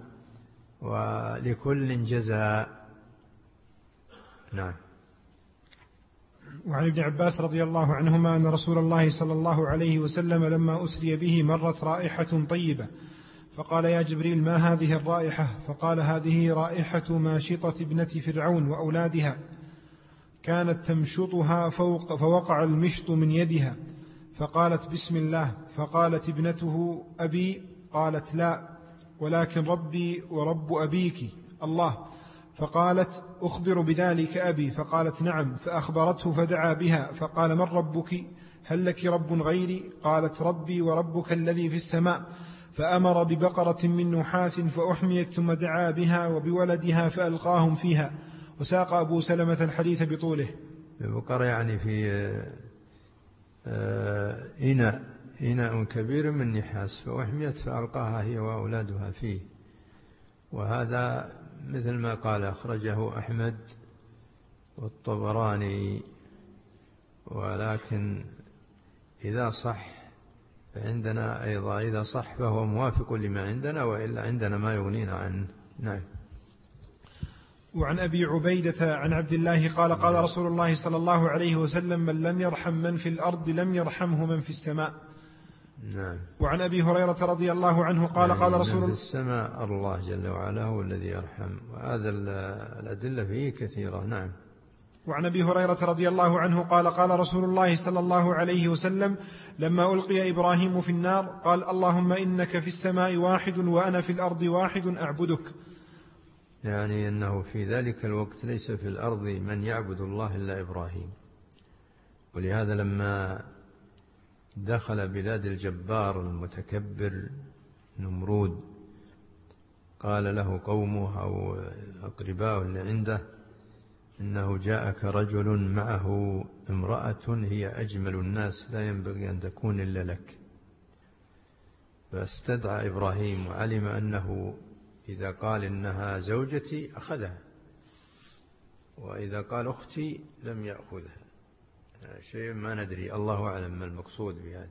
ولكل جزاء. نعم. وعن ابن عباس رضي الله عنهما أن رسول الله صلى الله عليه وسلم لما أسري به مرت رائحة طيبة، فقال: يا جبريل، ما هذه الرائحة؟ فقال: هذه رائحة ماشطة ابنة فرعون وأولادها، كانت تمشطها فوقع المشط من يدها، فقالت: بسم الله. فقالت ابنته: أبي؟ قالت: لا، ولكن ربي ورب أبيك الله. فقالت: أخبر بذلك أبي؟ فقالت: نعم. فأخبرته فدعا بها، فقال: من ربك؟ هل لك رب غيري؟ قالت: ربي وربك الذي في السماء. فأمر ببقرة من نحاس فأحميت، ثم دعا بها وبولدها فألقاهم فيها. وساق أبو سلمة الحديث بطوله. البقرة يعني في إناء كبير من نحاس، فأحميت فألقاها هي وأولادها فيه. وهذا مثل ما قال أخرجه أحمد والطبراني، ولكن إذا صح فعندنا أيضا، إذا صح فهو موافق لما عندنا، وإلا عندنا ما يغنينا عنه. نعم. وعن أبي عبيدة عن عبد الله قال: قال رسول الله صلى الله عليه وسلم: من لم يرحم من في الأرض لم يرحمه من في السماء. نعم. وعن أبي هريرة رضي الله عنه قال: قال رسول الله: في السماء الله جل وعلا هو الذي يرحم، وهذا الأدلة فيه كثيرة. نعم. وعن أبي هريرة رضي الله عنه قال: قال رسول الله صلى الله عليه وسلم: لما ألقي إبراهيم في النار قال: اللهم إنك في السماء واحد وأنا في الأرض واحد أعبدك. يعني أنه في ذلك الوقت ليس في الأرض من يعبد الله إلا إبراهيم، ولهذا لما دخل بلاد الجبار المتكبر نمرود قال له قومه أو أقرباؤه اللي عنده: إنه جاءك رجل معه امرأة هي أجمل الناس، لا ينبغي أن تكون إلا لك. فاستدعى إبراهيم، وعلم أنه إذا قال إنها زوجتي أخذها، وإذا قال أختي لم يأخذها. شيء ما ندري، الله أعلم ما المقصود بهذا.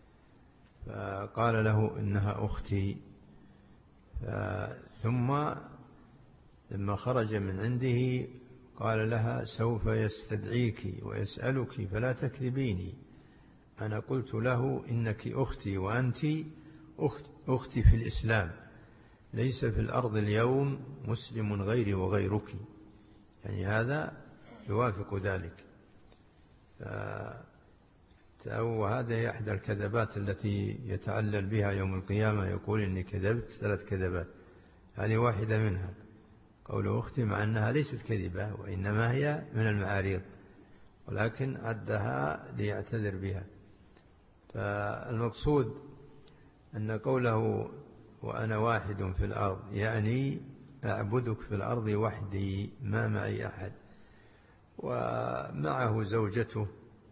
فقال له: إنها أختي. ثم لما خرج من عنده قال لها: سوف يستدعيك ويسألك فلا تكذبيني، أنا قلت له إنك أختي وأنت أختي في الإسلام، ليس في الأرض اليوم مسلم غيري وغيرك. يعني هذا يوافق ذلك. وهذا هي إحدى الكذبات التي يتعلل بها يوم القيامة، يقول إني كذبت 3 كذبات، هذه واحدة منها، قوله أختي، مع أنها ليست كذبة وإنما هي من المعاريض، ولكن عدها ليعتذر بها. فالمقصود أن قوله وأنا واحد في الأرض يعني أعبدك في الأرض وحدي، ما معي أحد، ومعه زوجته.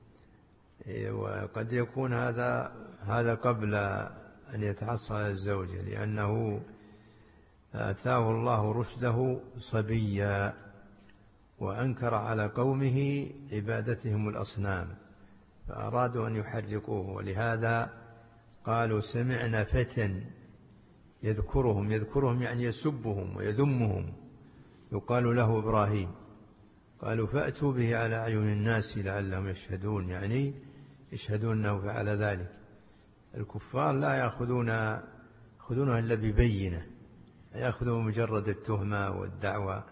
وقد يكون هذا قبل أن يتحصل الزوجة، لأنه فأتاه الله رشده صبيا، وأنكر على قومه عبادتهم الأصنام فأرادوا أن يحرقوه، ولهذا قالوا سمعنا فتى يذكرهم يعني يسبهم ويذمهم، يقال له إبراهيم، قالوا فأتوا به على أعين الناس لعلهم يشهدون، يعني يشهدون أنه فعل ذلك. الكفار لا يأخذونها إلا ببينة، يأخذون مجرد التهمة والدعوة.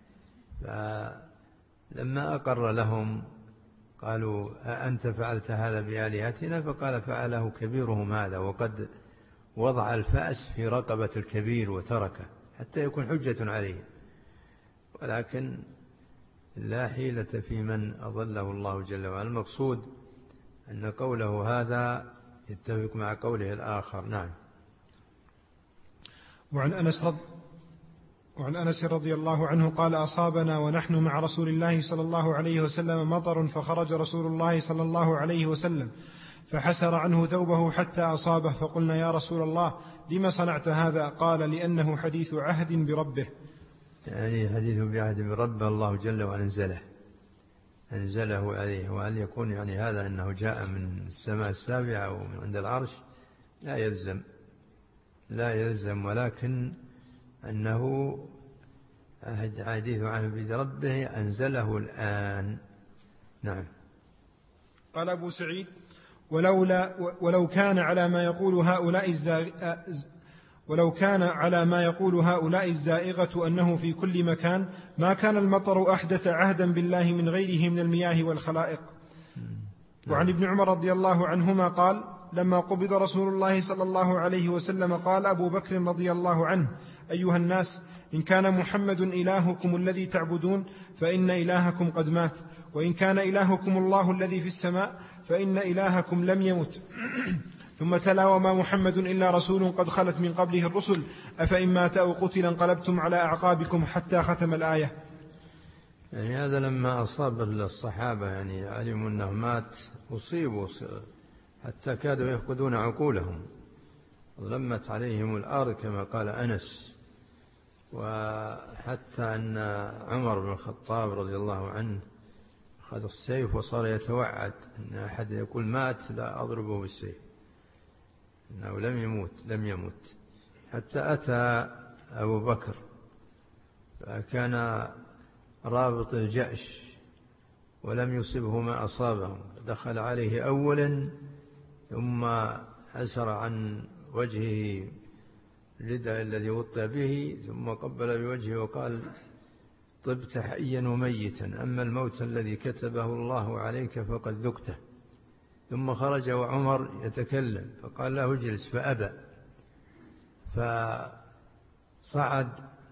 فلما أقر لهم قالوا أأنت فعلت هذا بآلهتنا؟ فقال فعله كبيرهم هذا، وقد وضع الفأس في رقبة الكبير وتركه حتى يكون حجة عليه. ولكن لا حيلة في من أضله الله جل وعلا. المقصود أن قوله هذا يتفق مع قوله الآخر. نعم. وعن أنس رضي الله عنه قال أصابنا ونحن مع رسول الله صلى الله عليه وسلم مطر، فخرج رسول الله صلى الله عليه وسلم فحسر عنه ثوبه حتى أصابه، فقلنا يا رسول الله لما صنعت هذا؟ قال لأنه حديث عهد بربه، يعني حديث بعهد بربه الله جل وعلا أنزله عليه. وهل يكون يعني هذا أنه جاء من السماء السابعة ومن عند العرش؟ لا يلزم، ولكن أنه حديث عهد بربه أنزله الآن. نعم. قال أبو سعيد ولو كان على ما يقول هؤلاء الزائغة أنه في كل مكان ما كان المطر أحدث عهدا بالله من غيره من المياه والخلائق. وعن ابن عمر رضي الله عنهما قال لما قبض رسول الله صلى الله عليه وسلم قال أبو بكر رضي الله عنه أيها الناس إن كان محمد إلهكم الذي تعبدون فإن إلهكم قد مات، وإن كان إلهكم الله الذي في السماء فإن إلهكم لم يمت. ثم تلا وما محمد إلا رسول قد خلت من قبله الرسل أفإن مات أو قتل انقلبتم على أعقابكم حتى ختم الآية. يعني هذا لما أصاب الصحابة يعني علموا أنه مات أصيبوا حتى كادوا يفقدون عقولهم، ظلمت عليهم الأرض كما قال أنس. وحتى أن عمر بن الخطاب رضي الله عنه أخذ السيف وصار يتوعد أن أحد يقول مات لا أضربه بالسيف، إنه لم يمت. حتى أتى أبو بكر فكان رابط الجأش ولم يصبه ما أصابهم، دخل عليه أولا ثم أسر عن وجهه الرداء الذي وطئ به، ثم قبل بوجهه وقال طبت حيا وميتا، أما الموت الذي كتبه الله عليك فقد ذقته. ثم خرج وعمر يتكلم فقال له اجلس فأبى، فصعد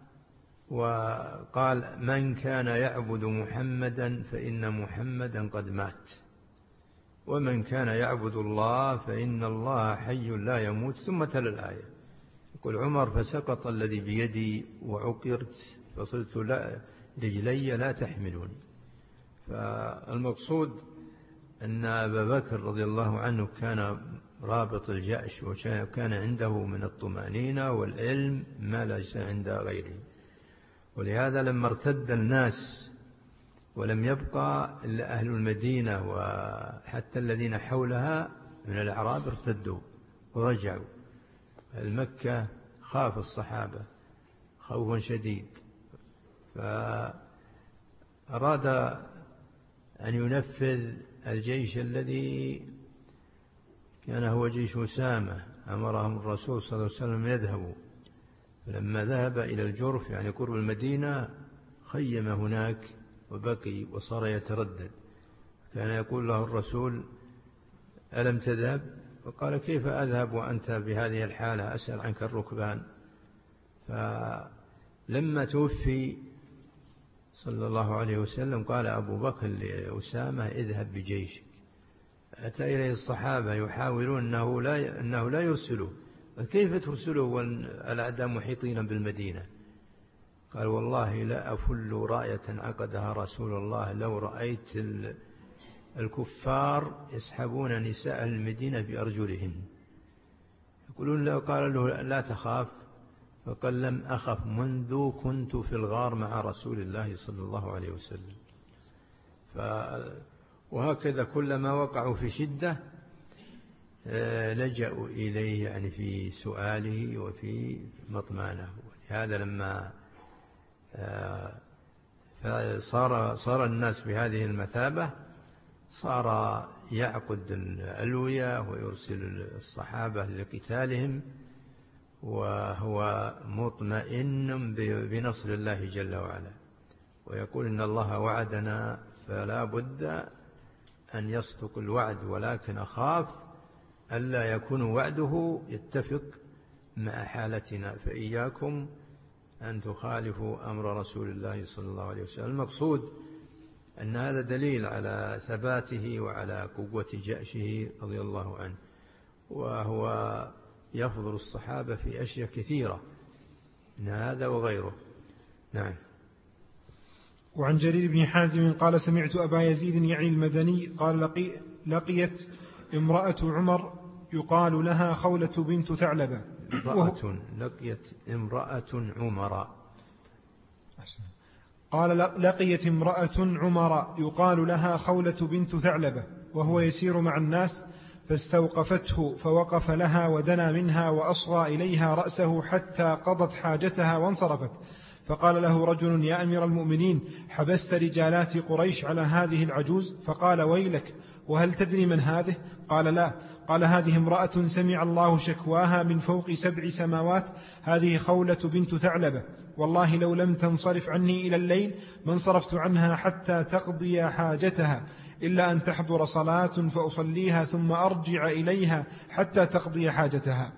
وقال من كان يعبد محمدا فإن محمدا قد مات، ومن كان يعبد الله فإن الله حي لا يموت. ثم تلا الآية. يقول عمر فسقط الذي بيدي وعقرت فصرت رجلي لا تحملني. فالمقصود أن أبا بكر رضي الله عنه كان رابط الجأش، وكان عنده من الطمأنينة والعلم ما ليس عند غيره. ولهذا لما ارتد الناس ولم يبقى إلا أهل المدينة وحتى الذين حولها من الأعراب ارتدوا ورجعوا المكة، خاف الصحابة خوفا شديد، فأراد أن ينفذ الجيش الذي كان هو جيش أسامة، أمرهم الرسول صلى الله عليه وسلم يذهبوا. فلما ذهب إلى الجرف يعني قرب المدينة خيم هناك وبقي وصار يتردد. كان يقول له الرسول ألم تذهب؟ فقال كيف أذهب وأنت بهذه الحالة؟ أسأل عنك الركبان. فلما توفي صلى الله عليه وسلم قال أبو بكر لأسامة اذهب بجيشك. أتى إليه الصحابة يحاولون أنه لا يرسله، كيف ترسله والأعداء محيطين بالمدينة؟ قال والله لا أفل راية عقدها رسول الله لو رأيت الكفار يسحبون نساء المدينة بأرجلهن. يقولون له قال له لا تخاف، فقال لم أخف منذ كنت في الغار مع رسول الله صلى الله عليه وسلم. وهكذا كلما وقعوا في شدة لجأوا إليه يعني في سؤاله وفي مطمانه. ولهذا لما صار الناس بهذه المثابة صار يعقد الألوية ويرسل الصحابة لقتالهم وهو مطمئن بنصر الله جل وعلا، ويقول إن الله وعدنا فلا بد أن يصدق الوعد، ولكن أخاف ألا يكون وعده يتفق مع حالتنا، فإياكم أن تخالفوا أمر رسول الله صلى الله عليه وسلم. المقصود أن هذا دليل على ثباته وعلى قوة جأشه رضي الله عنه، وهو يفضل الصحابة في أشياء كثيرة من هذا وغيره. نعم. وعن جرير بن حازم قال سمعت أبا يزيد يعني المدني قال لقيت امرأة عمر يقال لها خولة بنت ثعلبة. لقيت امرأة عمر. قال لقيت امرأة عمر يقال لها خولة بنت ثعلبة وهو يسير مع الناس فاستوقفته فوقف لها ودنا منها وأصغى إليها رأسه حتى قضت حاجتها وانصرفت. فقال له رجل يا أمير المؤمنين حبست رجالات قريش على هذه العجوز؟ فقال ويلك، وهل تدري من هذه؟ قال لا. قال هذه امرأة سمع الله شكواها من فوق 7 سماوات، هذه خولة بنت ثعلبة، والله لو لم تنصرف عني إلى الليل ما انصرفت عنها حتى تقضي حاجتها، إلا أن تحضر صلاة فأصليها ثم أرجع إليها حتى تقضي حاجتها.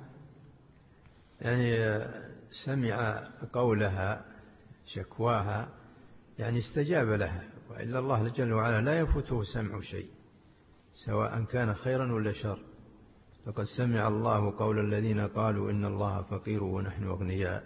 يعني سمع قولها شكواها، يعني استجاب لها، وإلا الله جل وعلا لا يفوته سمع شيء سواء كان خيرا ولا شر. لقد سمع الله قول الذين قالوا إن الله فقير ونحن أغنياء،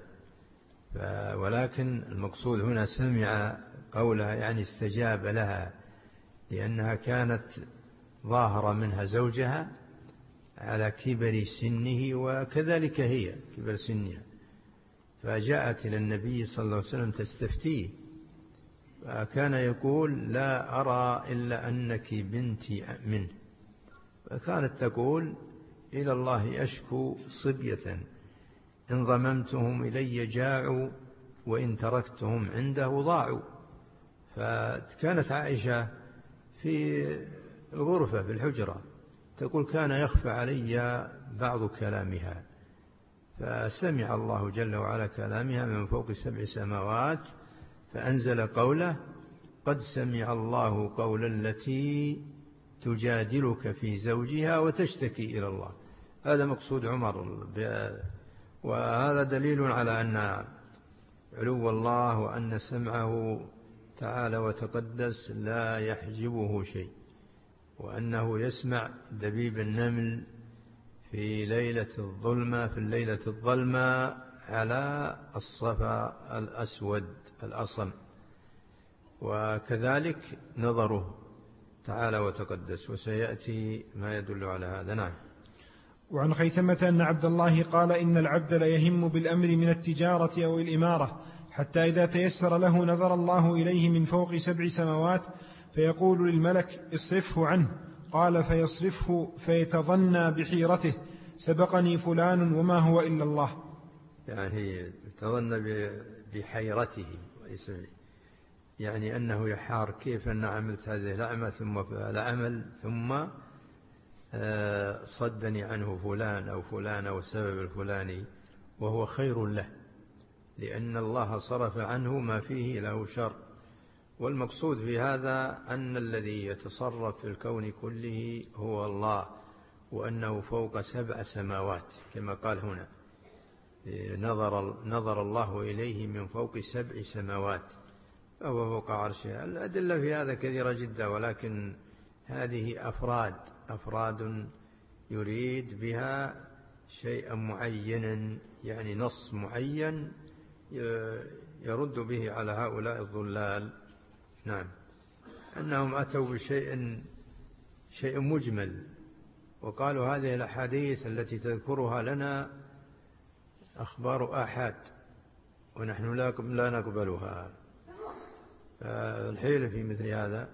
ولكن المقصود هنا سمع قولها يعني استجاب لها، لأنها كانت ظاهرة منها زوجها على كبر سنه وكذلك هي كبر سنها، فجاءت إلى النبي صلى الله عليه وسلم تستفتيه، فكان يقول لا أرى إلا أنك بنتي منه، فكانت تقول إلى الله أشكو صبية إن ضممتهم إلي جاعوا وإن تركتهم عنده ضاعوا. فكانت عائشة في الغرفة في الحجرة تقول كان يخفى علي بعض كلامها، فسمع الله جل وعلا كلامها من فوق 7 سماوات فأنزل قوله قد سمع الله قول التي تجادلك في زوجها وتشتكي إلى الله. هذا مقصود عمر، وهذا دليل على أن علو الله وأن سمعه تعالى وتقدس لا يحجبه شيء، وأنه يسمع دبيب النمل في ليلة الظلمة على الصفا الأسود الأصم، وكذلك نظره تعالى وتقدس، وسيأتي ما يدل على هذا. نعم. وعن خيثمة أن عبد الله قال إن العبد ليهم بالأمر من التجارة أو الإمارة حتى إذا تيسر له نظر الله إليه من فوق 7 سماوات فيقول للملك اصرفه عنه، قال فيصرفه فيتظنى بحيرته سبقني فلان وما هو إلا الله، يعني يتظنى بحيرته، يعني أنه يحار كيف أن عملت هذه الأعمى ثم فعل عمل ثم صدني عنه فلان أو فلان أو السبب الفلاني، وهو خير له لأن الله صرف عنه ما فيه له شر. والمقصود في هذا أن الذي يتصرف في الكون كله هو الله، وأنه فوق 7 سماوات كما قال هنا نظر الله إليه من فوق 7 سماوات فهو فوق عرشه. الأدلة في هذا كثيرة جدا، ولكن هذه أفراد يريد بها شيئا معينا، يعني نص معين يرد به على هؤلاء الضلال. نعم. أنهم أتوا بشيء مجمل وقالوا هذه الأحاديث التي تذكرها لنا أخبار آحاد ونحن لا نقبلها. الحيلة في مثل هذا،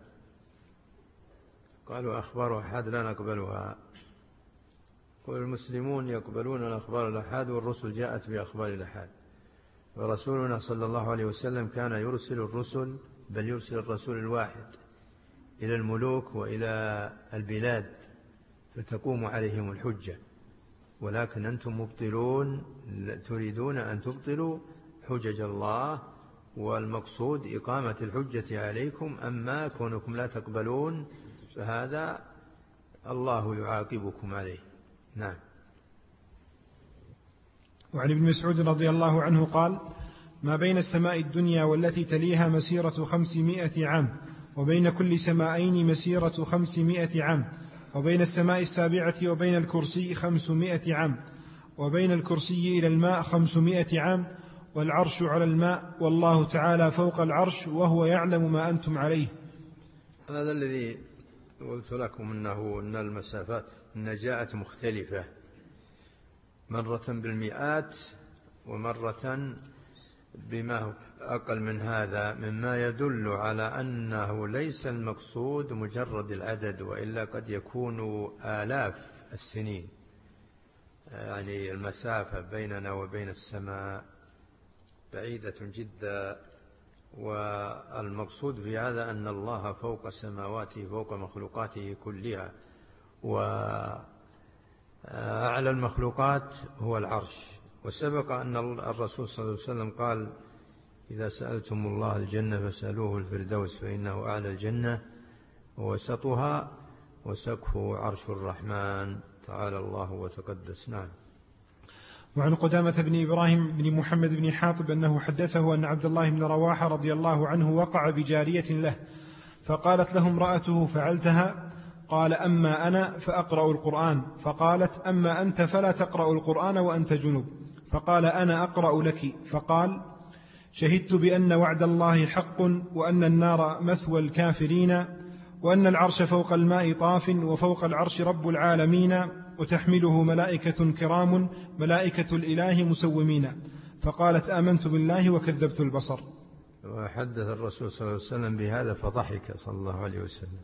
قالوا أخبار آحاد لا نقبلها، والمسلمون يقبلون الأخبار الآحاد، والرسل جاءت بأخبار الآحاد. ورسولنا صلى الله عليه وسلم كان يرسل الرسل، بل يرسل الرسول الواحد إلى الملوك وإلى البلاد فتقوم عليهم الحجة، ولكن أنتم مبطلون، تريدون أن تبطلوا حجج الله، والمقصود إقامة الحجة عليكم. أما كونكم لا تقبلون فهذا الله يعاقبكم عليه. نعم. وعن ابن مسعود رضي الله عنه قال: ما بين السماء الدنيا والتي تليها مسيرة 500 عام، وبين كل سمائين مسيرة 500 عام، وبين السماء السابعة وبين الكرسي 500 عام، وبين الكرسي إلى الماء 500 عام، والعرش على الماء، والله تعالى فوق العرش، وهو يعلم ما أنتم عليه. هذا الذي قلت لكم أن المسافات جاءت مختلفة، مرة بالمئات ومرة بما أقل من هذا، مما يدل على أنه ليس المقصود مجرد العدد، وإلا قد يكون آلاف السنين. يعني المسافة بيننا وبين السماء بعيدة جدا، والمقصود بهذا أن الله فوق سماواته، فوق مخلوقاته كلها، وأعلى المخلوقات هو العرش. وسبق أن الرسول صلى الله عليه وسلم قال: إذا سألتم الله الجنة فاسألوه الفردوس، فإنه أعلى الجنة ووسطها وسقفه عرش الرحمن، تعالى الله وتقدس. نعم. وعن قدامة بن إبراهيم بن محمد بن حاطب أنه حدثه أن عبد الله بن رواحة رضي الله عنه وقع بجارية له، فقالت له امرأته: فعلتها؟ قال: أما أنا فأقرأ القرآن. فقالت: أما أنت فلا تقرأ القرآن وأنت جنب. فقال: أنا أقرأ لك. فقال: شهدت بأن وعد الله حق، وأن النار مثوى الكافرين، وأن العرش فوق الماء طاف، وفوق العرش رب العالمين، وتحمله ملائكة كرام ملائكة الإله مسومين. فقالت: آمنت بالله وكذبت البصر. وحدث الرسول صلى الله عليه وسلم بهذا فضحك صلى الله عليه وسلم،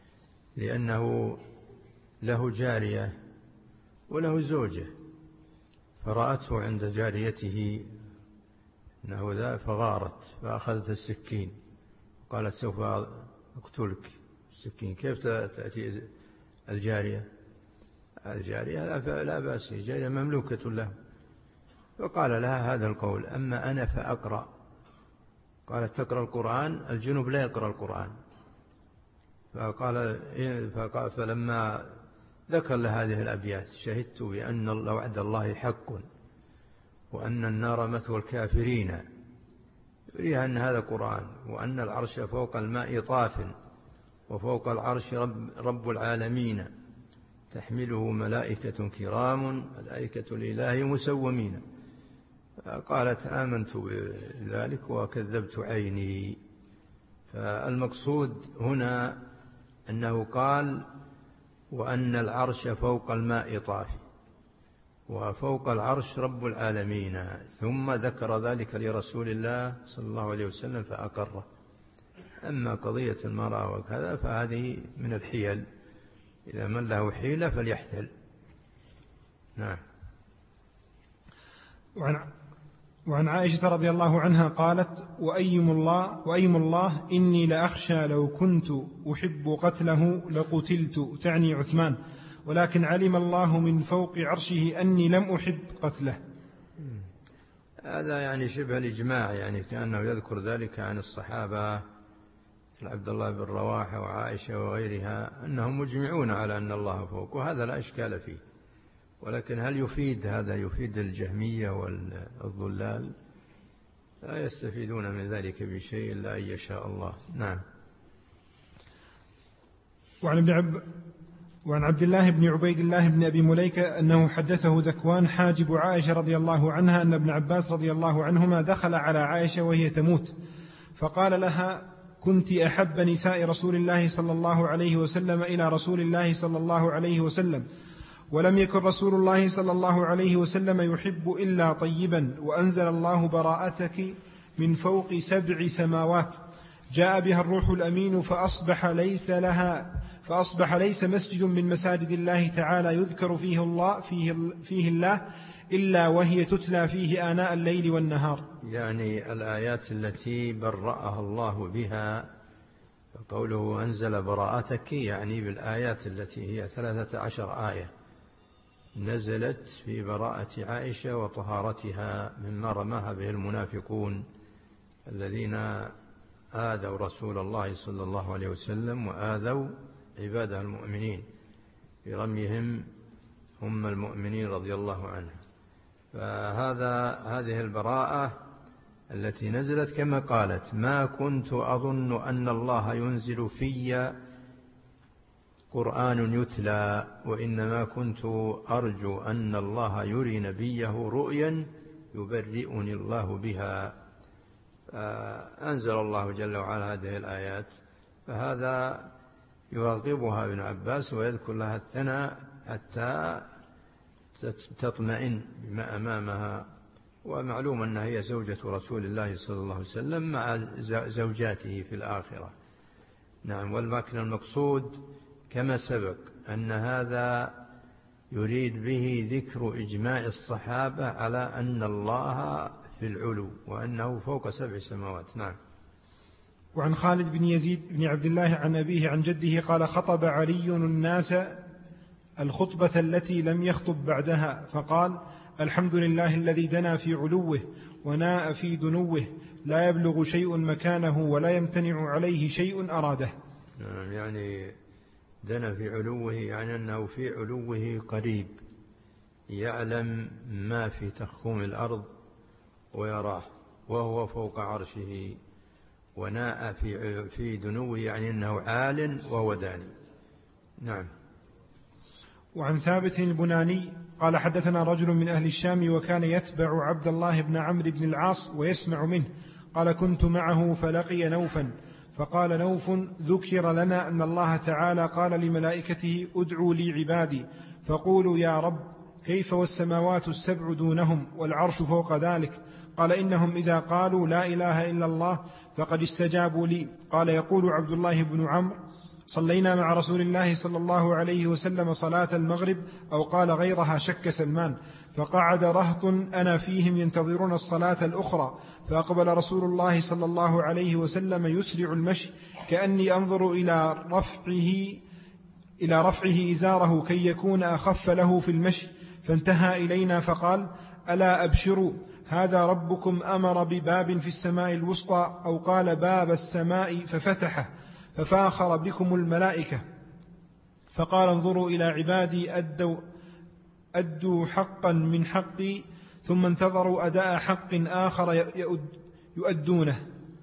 لأنه له جارية وله زوجة، فرأته عند جاريته أنه ذا، فغارت فأخذت السكين، قالت: سوف أقتلك. السكين كيف تأتي الجارية لا بأس، جارية مملوكة له. فقال لها هذا القول: أما أنا فأقرأ. قالت: تقرأ القرآن؟ الجنوب لا يقرأ القرآن. فلما ذكر له هذه الأبيات: شهدت بأن وعد الله حق، وأن النار مثوى الكافرين، يريها أن هذا قرآن، وأن العرش فوق الماء طاف، وفوق العرش رب العالمين، تحمله ملائكة كرام ملائكة الإله مسومين. قالت: آمنت بذلك وكذبت عيني. فالمقصود هنا أنه قال: وأن العرش فوق الماء طاف، وفوق العرش رب العالمين، ثم ذكر ذلك لرسول الله صلى الله عليه وسلم فأقره. أما قضية المرأة وكذا فهذه من الحيل، إذا من له حيلة فليحتل. نعم. وعن عائشة رضي الله عنها قالت: وأيم الله إني لأخشى لو كنت أحب قتله لقتلت، تعني عثمان، ولكن علم الله من فوق عرشه أني لم أحب قتله. هذا يعني شبه الإجماع، يعني كأنه يذكر ذلك عن الصحابة عبد الله بن رواحة وعائشة وغيرها أنهم مجمعون على أن الله فوق، وهذا لا إشكال فيه. ولكن هل يفيد هذا؟ يفيد الجهمية والضلال؟ لا يستفيدون من ذلك بشيء إلا أن يشاء الله. نعم. وعن عبد الله بن عبيد الله بن أبي مليكة أنه حدثه ذكوان حاجب عائشة رضي الله عنها أن ابن عباس رضي الله عنهما دخل على عائشة وهي تموت، فقال لها: كنت أحب نساء رسول الله صلى الله عليه وسلم إلى رسول الله صلى الله عليه وسلم، ولم يكن رسول الله صلى الله عليه وسلم يحب إلا طيبا، وأنزل الله براءتك من فوق 7 سماوات، جاء بها الروح الأمين فأصبح ليس مسجد من مساجد الله تعالى يذكر فيه الله إلا وهي تتلى فيه آناء الليل والنهار. يعني الآيات التي برأها الله بها، قوله أنزل براءتك يعني بالآيات التي هي 13 آية نزلت في براءة عائشة وطهارتها مما رماها به المنافقون الذين آذوا رسول الله صلى الله عليه وسلم وآذوا عباده المؤمنين برميهم هم المؤمنين رضي الله عنهم. هذه البراءة التي نزلت كما قالت: ما كنت أظن أن الله ينزل في قرآن يتلى، وإنما كنت أرجو أن الله يري نبيه رؤيا يبرئني الله بها. أنزل الله جل وعلا هذه الآيات، فهذا يراقبها ابن عباس ويذكر لها الثناء حتى تطمئن بما أمامها. ومعلوم أنها هي زوجة رسول الله صلى الله عليه وسلم مع زوجاته في الآخرة. نعم. والمكن المقصود كما سبق أن هذا يريد به ذكر إجماع الصحابة على أن الله في العلو وأنه فوق 7 سماوات. نعم. وعن خالد بن يزيد بن عبد الله عن أبيه عن جده قال: خطب علي الناس الخطبة التي لم يخطب بعدها، فقال: الحمد لله الذي دنا في علوه وناء في دنوه، لا يبلغ شيء مكانه ولا يمتنع عليه شيء أراده. يعني دنا في علوه يعني أنه في علوه قريب، يعلم ما في تخوم الأرض ويراه، وهو فوق عرشه. وناء في دنوه يعني أنه عال وهو داني. نعم. وعن ثابت البناني قال: حدثنا رجل من أهل الشام وكان يتبع عبد الله بن عمرو بن العاص ويسمع منه، قال: كنت معه فلقي نوفا، فقال نوف: ذكر لنا أن الله تعالى قال لملائكته: ادعوا لي عبادي، فقولوا يا رب كيف والسماوات 7 دونهم والعرش فوق ذلك؟ قال: إنهم إذا قالوا لا إله إلا الله فقد استجابوا لي. قال: يقول عبد الله بن عمرو: صلينا مع رسول الله صلى الله عليه وسلم صلاة المغرب، أو قال غيرها، شك سلمان، فقعد رهط أنا فيهم ينتظرون الصلاة الأخرى، فأقبل رسول الله صلى الله عليه وسلم يسرع المشي كأني أنظر إلى رفعه إزاره كي يكون أخف له في المشي، فانتهى إلينا فقال: ألا أبشروا، هذا ربكم أمر بباب في السماء الوسطى، أو قال باب السماء ففتحه، ففاخر بكم الملائكة، فقال: انظروا إلى عبادي أدوا حقا من حقي، ثم انتظروا أداء حق آخر يؤدونه.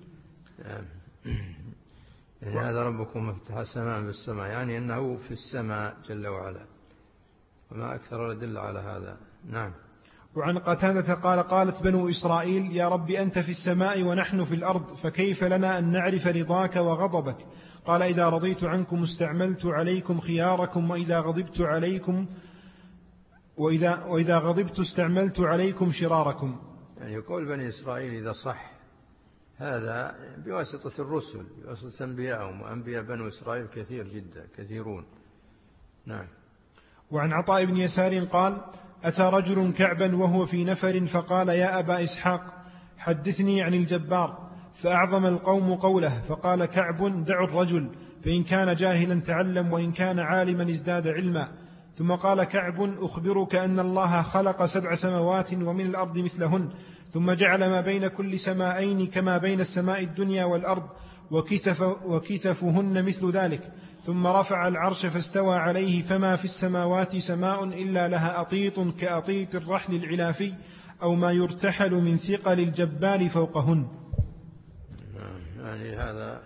يعني هذا ربكم مفتح السماء بالسماء، يعني أنه في السماء جل وعلا، وما أكثر الأدلة على هذا. نعم. وعن قتادة قال: قالت بنو إسرائيل: يا رب أنت في السماء ونحن في الأرض، فكيف لنا أن نعرف رضاك وغضبك؟ قال: إذا رضيت عنكم استعملت عليكم خياركم، وإذا غضبت استعملت عليكم شراركم. يعني يقول بني إسرائيل إذا صح هذا بواسطة الرسل، بواسطة أنبيائهم، وأنبياء بنو إسرائيل كثير جدا، كثيرون. نعم. وعن عطاء بن يسار قال: أتى رجل كعبا وهو في نفر، فقال: يا أبا إسحاق حدثني عن الجبار. فأعظم القوم قوله، فقال كعب: دعوا الرجل، فإن كان جاهلا تعلم، وإن كان عالما ازداد علما. ثم قال كعب: أخبرك أن الله خلق 7 سماوات ومن الأرض مثلهن، ثم جعل ما بين كل سمائين كما بين السماء الدنيا والأرض، وكثفهن مثل ذلك، ثم رفع العرش فاستوى عليه، فما في السماوات سماء إلا لها أطيط كأطيط الرحل العلافي، أو ما يرتحل من ثقل الجبال فوقهن. يعني هذا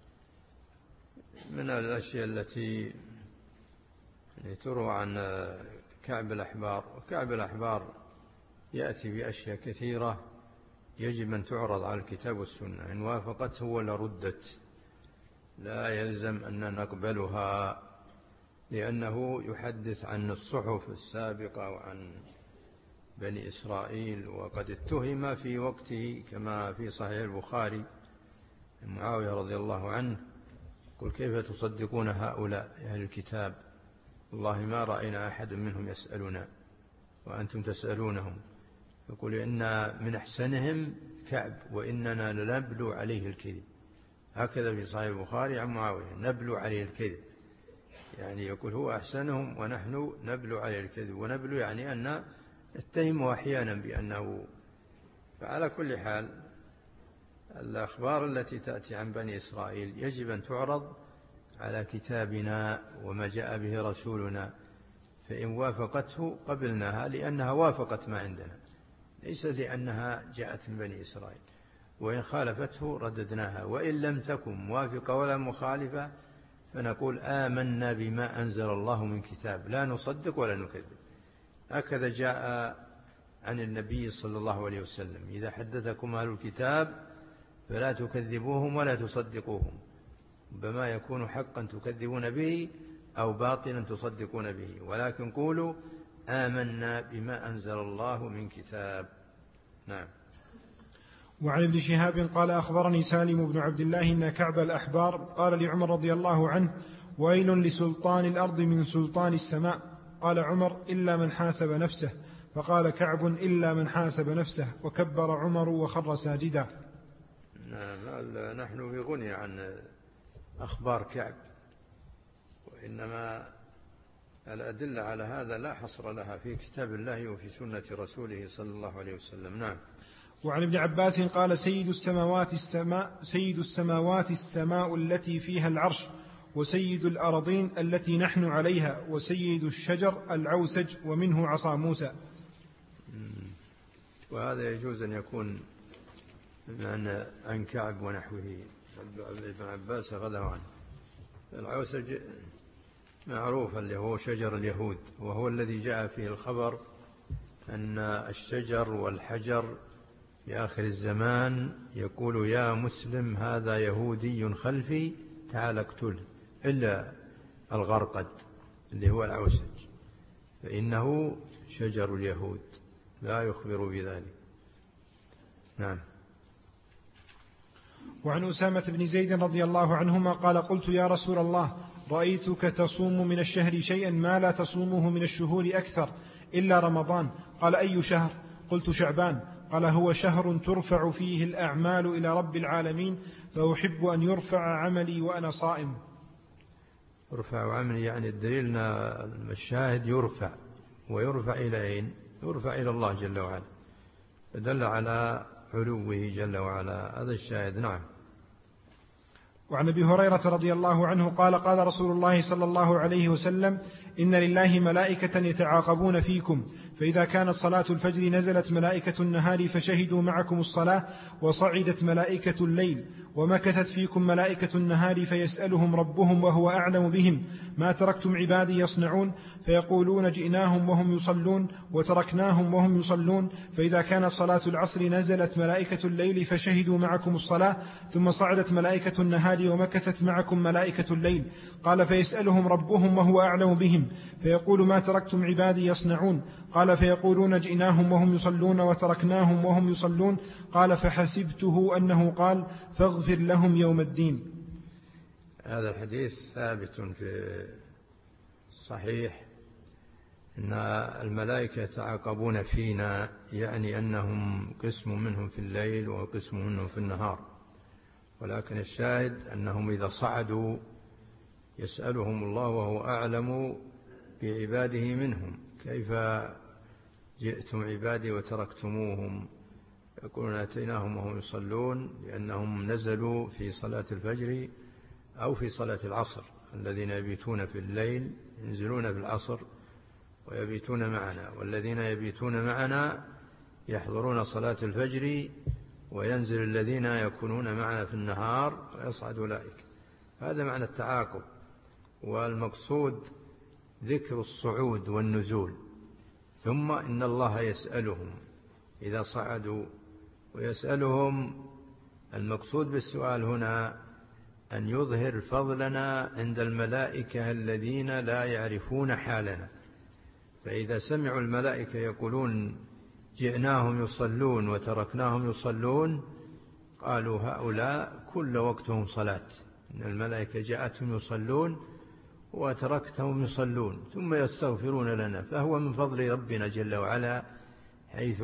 من الأشياء التي تروى عن كعب الأحبار. وكعب الأحبار يأتي بأشياء كثيرة يجب أن تعرض على الكتاب والسنة، إن وافقته ولا ردت، لا يلزم أن نقبلها، لأنه يحدث عن الصحف السابقة وعن بني إسرائيل، وقد اتهم في وقته كما في صحيح البخاري معاوية رضي الله عنه يقول: كيف تصدقون هؤلاء أهل الكتاب؟ والله ما رأينا أحد منهم يسألنا وأنتم تسألونهم. يقول: إن من أحسنهم كعب وإننا لنبلو عليه الكذب. هكذا في صحيح البخاري عن معاوية: نبلو عليه الكذب، يعني يقول هو أحسنهم ونحن نبلو عليه الكذب. ونبلو يعني أن نتهمه أحيانا بأنه. فعلى كل حال الأخبار التي تأتي عن بني إسرائيل يجب أن تعرض على كتابنا وما جاء به رسولنا، فإن وافقته قبلناها لأنها وافقت ما عندنا، ليس لأنها جاءت من بني إسرائيل. وإن خالفته رددناها، وإن لم تكن موافقة ولا مخالفة فنقول آمنا بما أنزل الله من كتاب، لا نصدق ولا نكذب. هكذا جاء عن النبي صلى الله عليه وسلم: إذا حدثكم أهل الكتاب فلا تكذبوهم ولا تصدقوهم، بما يكون حقا تكذبون به أو باطلا تصدقون به، ولكن قولوا آمنا بما أنزل الله من كتاب. نعم. وعن ابن شهاب قال: أخبرني سالم بن عبد الله إن كعب الأحبار قال لعمر رضي الله عنه: ويل لسلطان الأرض من سلطان السماء. قال عمر: إلا من حاسب نفسه. فقال كعب: إلا من حاسب نفسه. وكبر عمر وخر ساجدا. نحن في غنى عن أخبار كعب، وإنما الأدلة على هذا لا حصر لها في كتاب الله وفي سنة رسوله صلى الله عليه وسلم. نعم. وعن ابن عباس قال: سيد السماوات السماء التي فيها العرش، وسيد الأرضين التي نحن عليها، وسيد الشجر العوسج ومنه عصا موسى. وهذا يجوز أن يكون عن كعب ونحوه. ابن عباس غدا عنه. العوسج معروف اللي هو شجر اليهود، وهو الذي جاء فيه الخبر أن الشجر والحجر في آخر الزمان يقول: يا مسلم هذا يهودي خلفي تعال اقتله، إلا الغرقد اللي هو العوسج، فإنه شجر اليهود لا يخبر بذلك. نعم. وعن أسامة بن زيد رضي الله عنهما قال: قلت يا رسول الله، رأيتك تصوم من الشهر شيئا ما لا تصومه من الشهور أكثر إلا رمضان. قال: أي شهر؟ قلت: شعبان. قال: هو شهر ترفع فيه الأعمال إلى رب العالمين، فأحب أن يرفع عملي وأنا صائم. يرفع عملي يعني الدليلنا الشاهد يرفع، ويرفع إلى أين؟ يرفع إلى الله جل وعلا، فدل على علوه جل وعلا، هذا الشاهد. نعم. وعن أبي هريرة رضي الله عنه قال: قال رسول الله صلى الله عليه وسلم: إن لله ملائكة يتعاقبون فيكم، فإذا كانت صلاة الفجر نزلت ملائكة النهار فشهدوا معكم الصلاة، وصعدت ملائكة الليل، ومكثت فيكم ملائكة النهار فيسألهم ربهم وهو أعلم بهم: ما تركتم عبادي يصنعون؟ فيقولون: جئناهم وهم يصلون وتركناهم وهم يصلون. فإذا كانت صلاة العصر نزلت ملائكة الليل فشهدوا معكم الصلاة، ثم صعدت ملائكة النهار ومكثت معكم ملائكة الليل. قال: فيسألهم ربهم وهو أعلم بهم فيقول: ما تركتم عبادي يصنعون؟ قال: فيقولون: جئناهم وهم يصلون وتركناهم وهم يصلون. قال: فحسبته أنه قال: فاغفر لهم يوم الدين. هذا الحديث ثابت في الصحيح إن الملائكة يتعاقبون فينا، يعني أنهم قسم منهم في الليل وقسم منهم في النهار، ولكن الشاهد أنهم إذا صعدوا يسألهم الله وهو أعلم بعباده منهم: كيف جئتم عبادي وتركتموهم؟ يقولون: أتيناهم وهم يصلون، لأنهم نزلوا في صلاة الفجر أو في صلاة العصر. الذين يبيتون في الليل ينزلون في العصر ويبيتون معنا، والذين يبيتون معنا يحضرون صلاة الفجر، وينزل الذين يكونون معنا في النهار ويصعد أولئك. هذا معنى التعاقب، والمقصود ذكر الصعود والنزول. ثم إن الله يسألهم إذا صعدوا، ويسألهم المقصود بالسؤال هنا أن يظهر فضلنا عند الملائكة الذين لا يعرفون حالنا. فإذا سمعوا الملائكة يقولون جئناهم يصلون وتركناهم يصلون، قالوا هؤلاء كل وقتهم صلاة، إن الملائكة جاءتهم يصلون وتركتهم يصلون ثم يستغفرون لنا. فهو من فضل ربنا جل وعلا حيث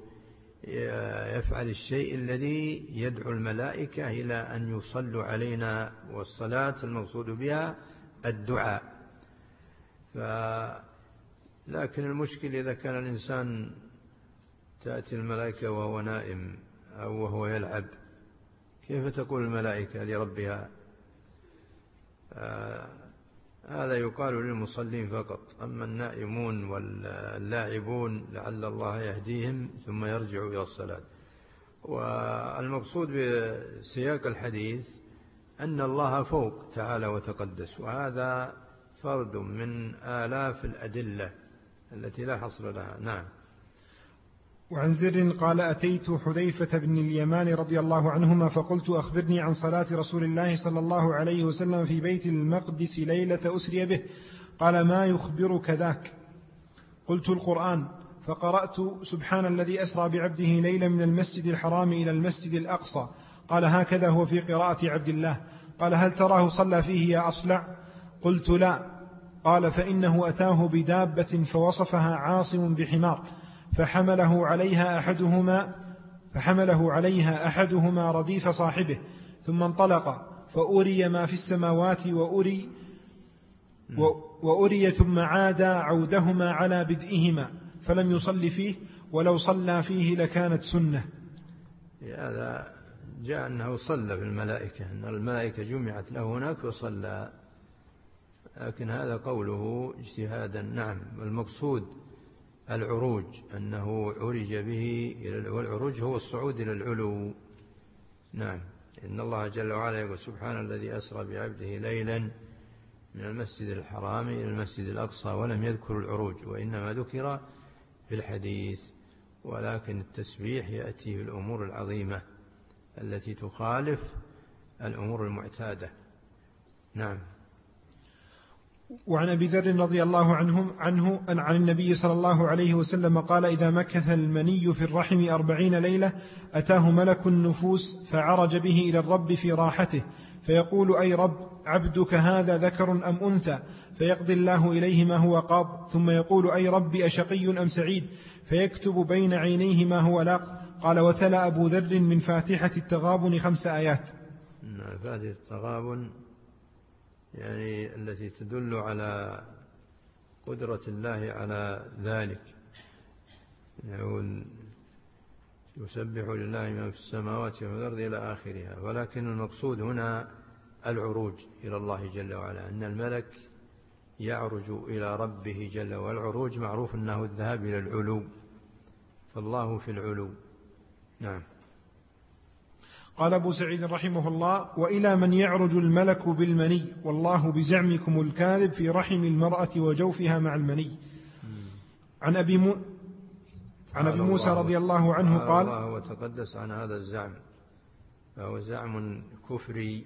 يفعل الشيء الذي يدعو الملائكة إلى أن يصلوا علينا، والصلاة المقصود بها الدعاء. لكن المشكل إذا كان الإنسان تأتي الملائكة وهو نائم أو وهو يلعب، كيف تقول الملائكة لربها؟ هذا يقال للمصلين فقط، أما النائمون واللاعبون لعل الله يهديهم ثم يرجعوا إلى الصلاة. والمقصود بسياق الحديث أن الله فوق تعالى وتقدس، وهذا فرد من آلاف الأدلة التي لا حصر لها. نعم. وعن زر قال أتيت حذيفة بن اليمان رضي الله عنهما فقلت أخبرني عن صلاة رسول الله صلى الله عليه وسلم في بيت المقدس ليلة أسري به. قال ما يخبرك ذاك؟ قلت القرآن. فقرأت سبحان الذي أسرى بعبده ليلا من المسجد الحرام إلى المسجد الأقصى. قال هكذا هو في قراءة عبد الله. قال هل تراه صلى فيه يا أصلع؟ قلت لا. قال فإنه أتاه بدابة فوصفها عاصم بحمار فحمله عليها أحدهما رديف صاحبه، ثم انطلق فأري ما في السماوات وأري ثم عاد عودهما على بدئهما فلم يصل فيه، ولو صلى فيه لكانت سنة. هذا جاء أنه صلى بالملائكة، أن الملائكة جمعت له هناك وصلى، لكن هذا قوله اجتهادا. نعم. والمقصود العروج، أنه عرج به والعروج هو الصعود إلى العلو. نعم. إن الله جل وعلا يقول سبحان الذي أسرى بعبده ليلا من المسجد الحرام إلى المسجد الأقصى، ولم يذكر العروج، وإنما ذكر في الحديث. ولكن التسبيح يأتي في الأمور العظيمة التي تخالف الأمور المعتادة. نعم. وعن أبي ذر رضي الله عنه أن عن النبي صلى الله عليه وسلم قال إذا مكث المني في الرحم 40 ليلة أتاه ملك النفوس فعرج به إلى الرب في راحته فيقول أي رب عبدك هذا ذكر أم أنثى؟ فيقضي الله إليه ما هو قاض، ثم يقول أي رب أشقي أم سعيد؟ فيكتب بين عينيه ما هو لاق. قال وتلا أبو ذر من فاتحة التغابن 5 آيات. فاتحة التغابن يعني التي تدل على قدرة الله على ذلك، يقول يسبح لله ما في السماوات والأرض إلى آخرها. ولكن المقصود هنا العروج إلى الله جل وعلا، أن الملك يعرج إلى ربه جل وعلا. والعروج معروف أنه الذهاب إلى العلو، فالله في العلو. نعم. قال أبو سعيد رحمه الله وإلى من يعرج الملك بالمني والله بزعمكم الكاذب في رحم المرأة وجوفها مع المني. عن أبي موسى رضي الله عنه قال الله وتقدس عن هذا الزعم، فهو زعم كفري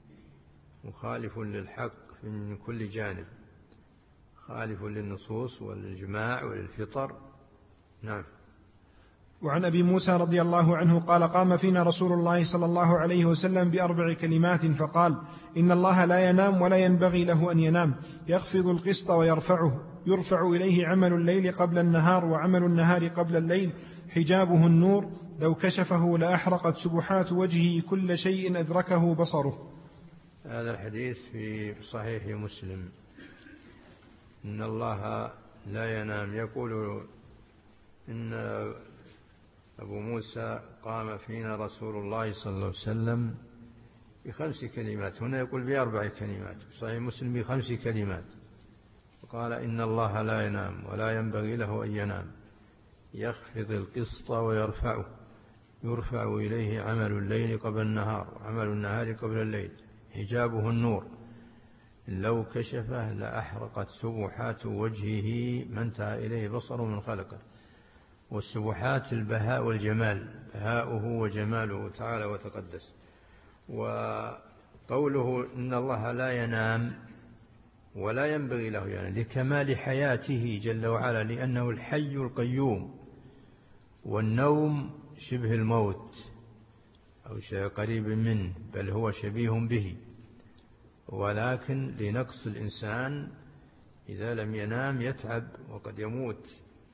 مخالف للحق من كل جانب، خالف للنصوص وللإجماع وللفطر. نعم. وعن أبي موسى رضي الله عنه قال قام فينا رسول الله صلى الله عليه وسلم ب4 كلمات فقال إن الله لا ينام ولا ينبغي له أن ينام، يخفض القسط ويرفعه، يرفع إليه عمل الليل قبل النهار وعمل النهار قبل الليل، حجابه النور، لو كشفه لأحرقت سبحات وجهه كل شيء أدركه بصره. هذا الحديث في صحيح مسلم. إن الله لا ينام. يقول إن أبو موسى قام فينا رسول الله صلى الله عليه وسلم ب5 كلمات، هنا يقول ب4 كلمات، صحيح مسلم ب5 كلمات. قال إن الله لا ينام ولا ينبغي له أن ينام، يخفض القسط ويرفعه، يرفع إليه عمل الليل قبل النهار وعمل النهار قبل الليل، حجابه النور، لو كشفه لأحرقت سبحات وجهه ما انتهى إليه بصره من خلقه. والسبحات البهاء والجمال، بهاؤه وجماله تعالى وتقدس. قوله إن الله لا ينام ولا ينبغي له يعني لكمال حياته جل وعلا، لأنه الحي القيوم، والنوم شبه الموت أو شيء قريب منه، بل هو شبيه به، ولكن لنقص الإنسان إذا لم ينام يتعب وقد يموت.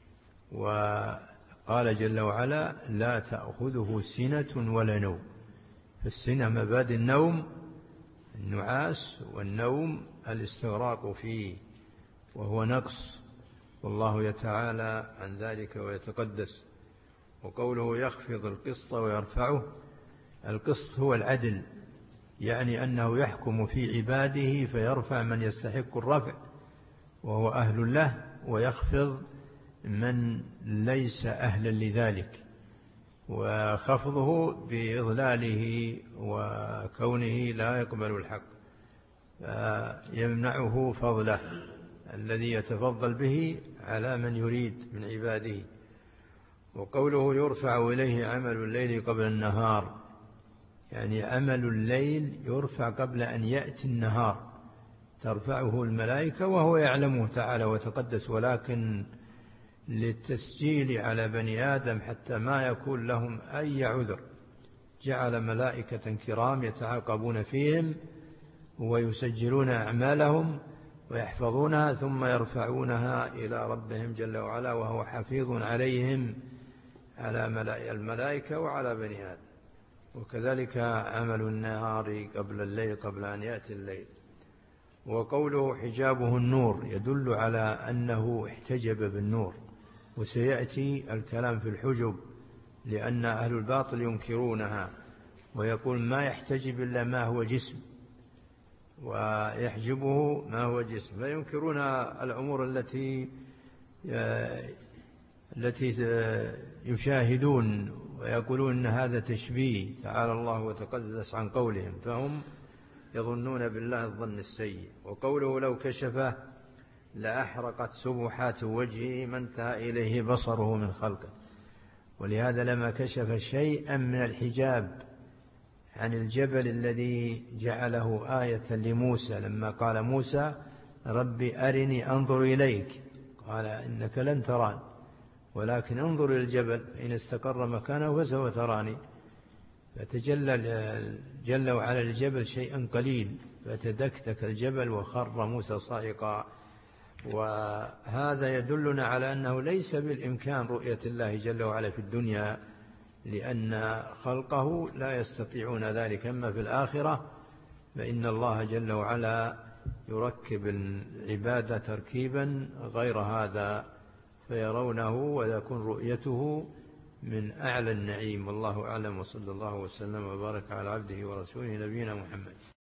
وقال جل وعلا لا تأخذه سنة ولا نوم، فالسنة مبادئ النوم النعاس، والنوم الاستغراق فيه وهو نقص، والله يتعالى عن ذلك ويتقدس. وقوله يخفض القسط ويرفعه، القسط هو العدل، يعني أنه يحكم في عباده فيرفع من يستحق الرفع وهو أهل له، ويخفض من ليس أهلا لذلك، وخفضه بإضلاله وكونه لا يقبل الحق، يمنعه فضله الذي يتفضل به على من يريد من عباده. وقوله يرفع إليه عمل الليل قبل النهار، يعني عمل الليل يرفع قبل أن يأتي النهار، ترفعه الملائكة وهو يعلمه تعالى وتقدس، ولكن للتسجيل على بني آدم حتى ما يكون لهم أي عذر جعل ملائكة كرام يتعاقبون فيهم ويسجلون أعمالهم ويحفظونها، ثم يرفعونها إلى ربهم جل وعلا وهو حفيظ عليهم على الملائكة وعلى بني آدم. وكذلك عمل النهار قبل الليل قبل أن يأتي الليل. وقوله حجابه النور يدل على أنه احتجب بالنور، وسيأتي الكلام في الحجب، لأن أهل الباطل ينكرونها ويقول ما يحتجب إلا ما هو جسم، ويحجبه ما هو جسم، فينكرون الأمور التي يشاهدون ويقولون أن هذا تشبيه، تعالى الله وتقدس عن قولهم، فهم يظنون بالله الظن السيء. وقوله لو كشفه لأحرقت سبحات وجهه ما انتهى إليه بصره من خلقه، ولهذا لما كشف شيئا من الحجاب عن الجبل الذي جعله آية لموسى، لما قال موسى رب أرني أنظر إليك، قال إنك لن تراني ولكن انظر إلى الجبل إن استقر مكانه فسوف تراني، فتجلى جل وعلا الجبل شيئا قليل فتدكدك الجبل وخر موسى صاعقا. وهذا يدلنا على أنه ليس بالإمكان رؤية الله جل وعلا في الدنيا، لأن خلقه لا يستطيعون ذلك. أما في الآخرة فإن الله جل وعلا يركب العبادة تركيبا غير هذا فيرونه ويكون رؤيته من أعلى النعيم. والله أعلم، وصلى الله وسلم وبارك على عبده ورسوله نبينا محمد.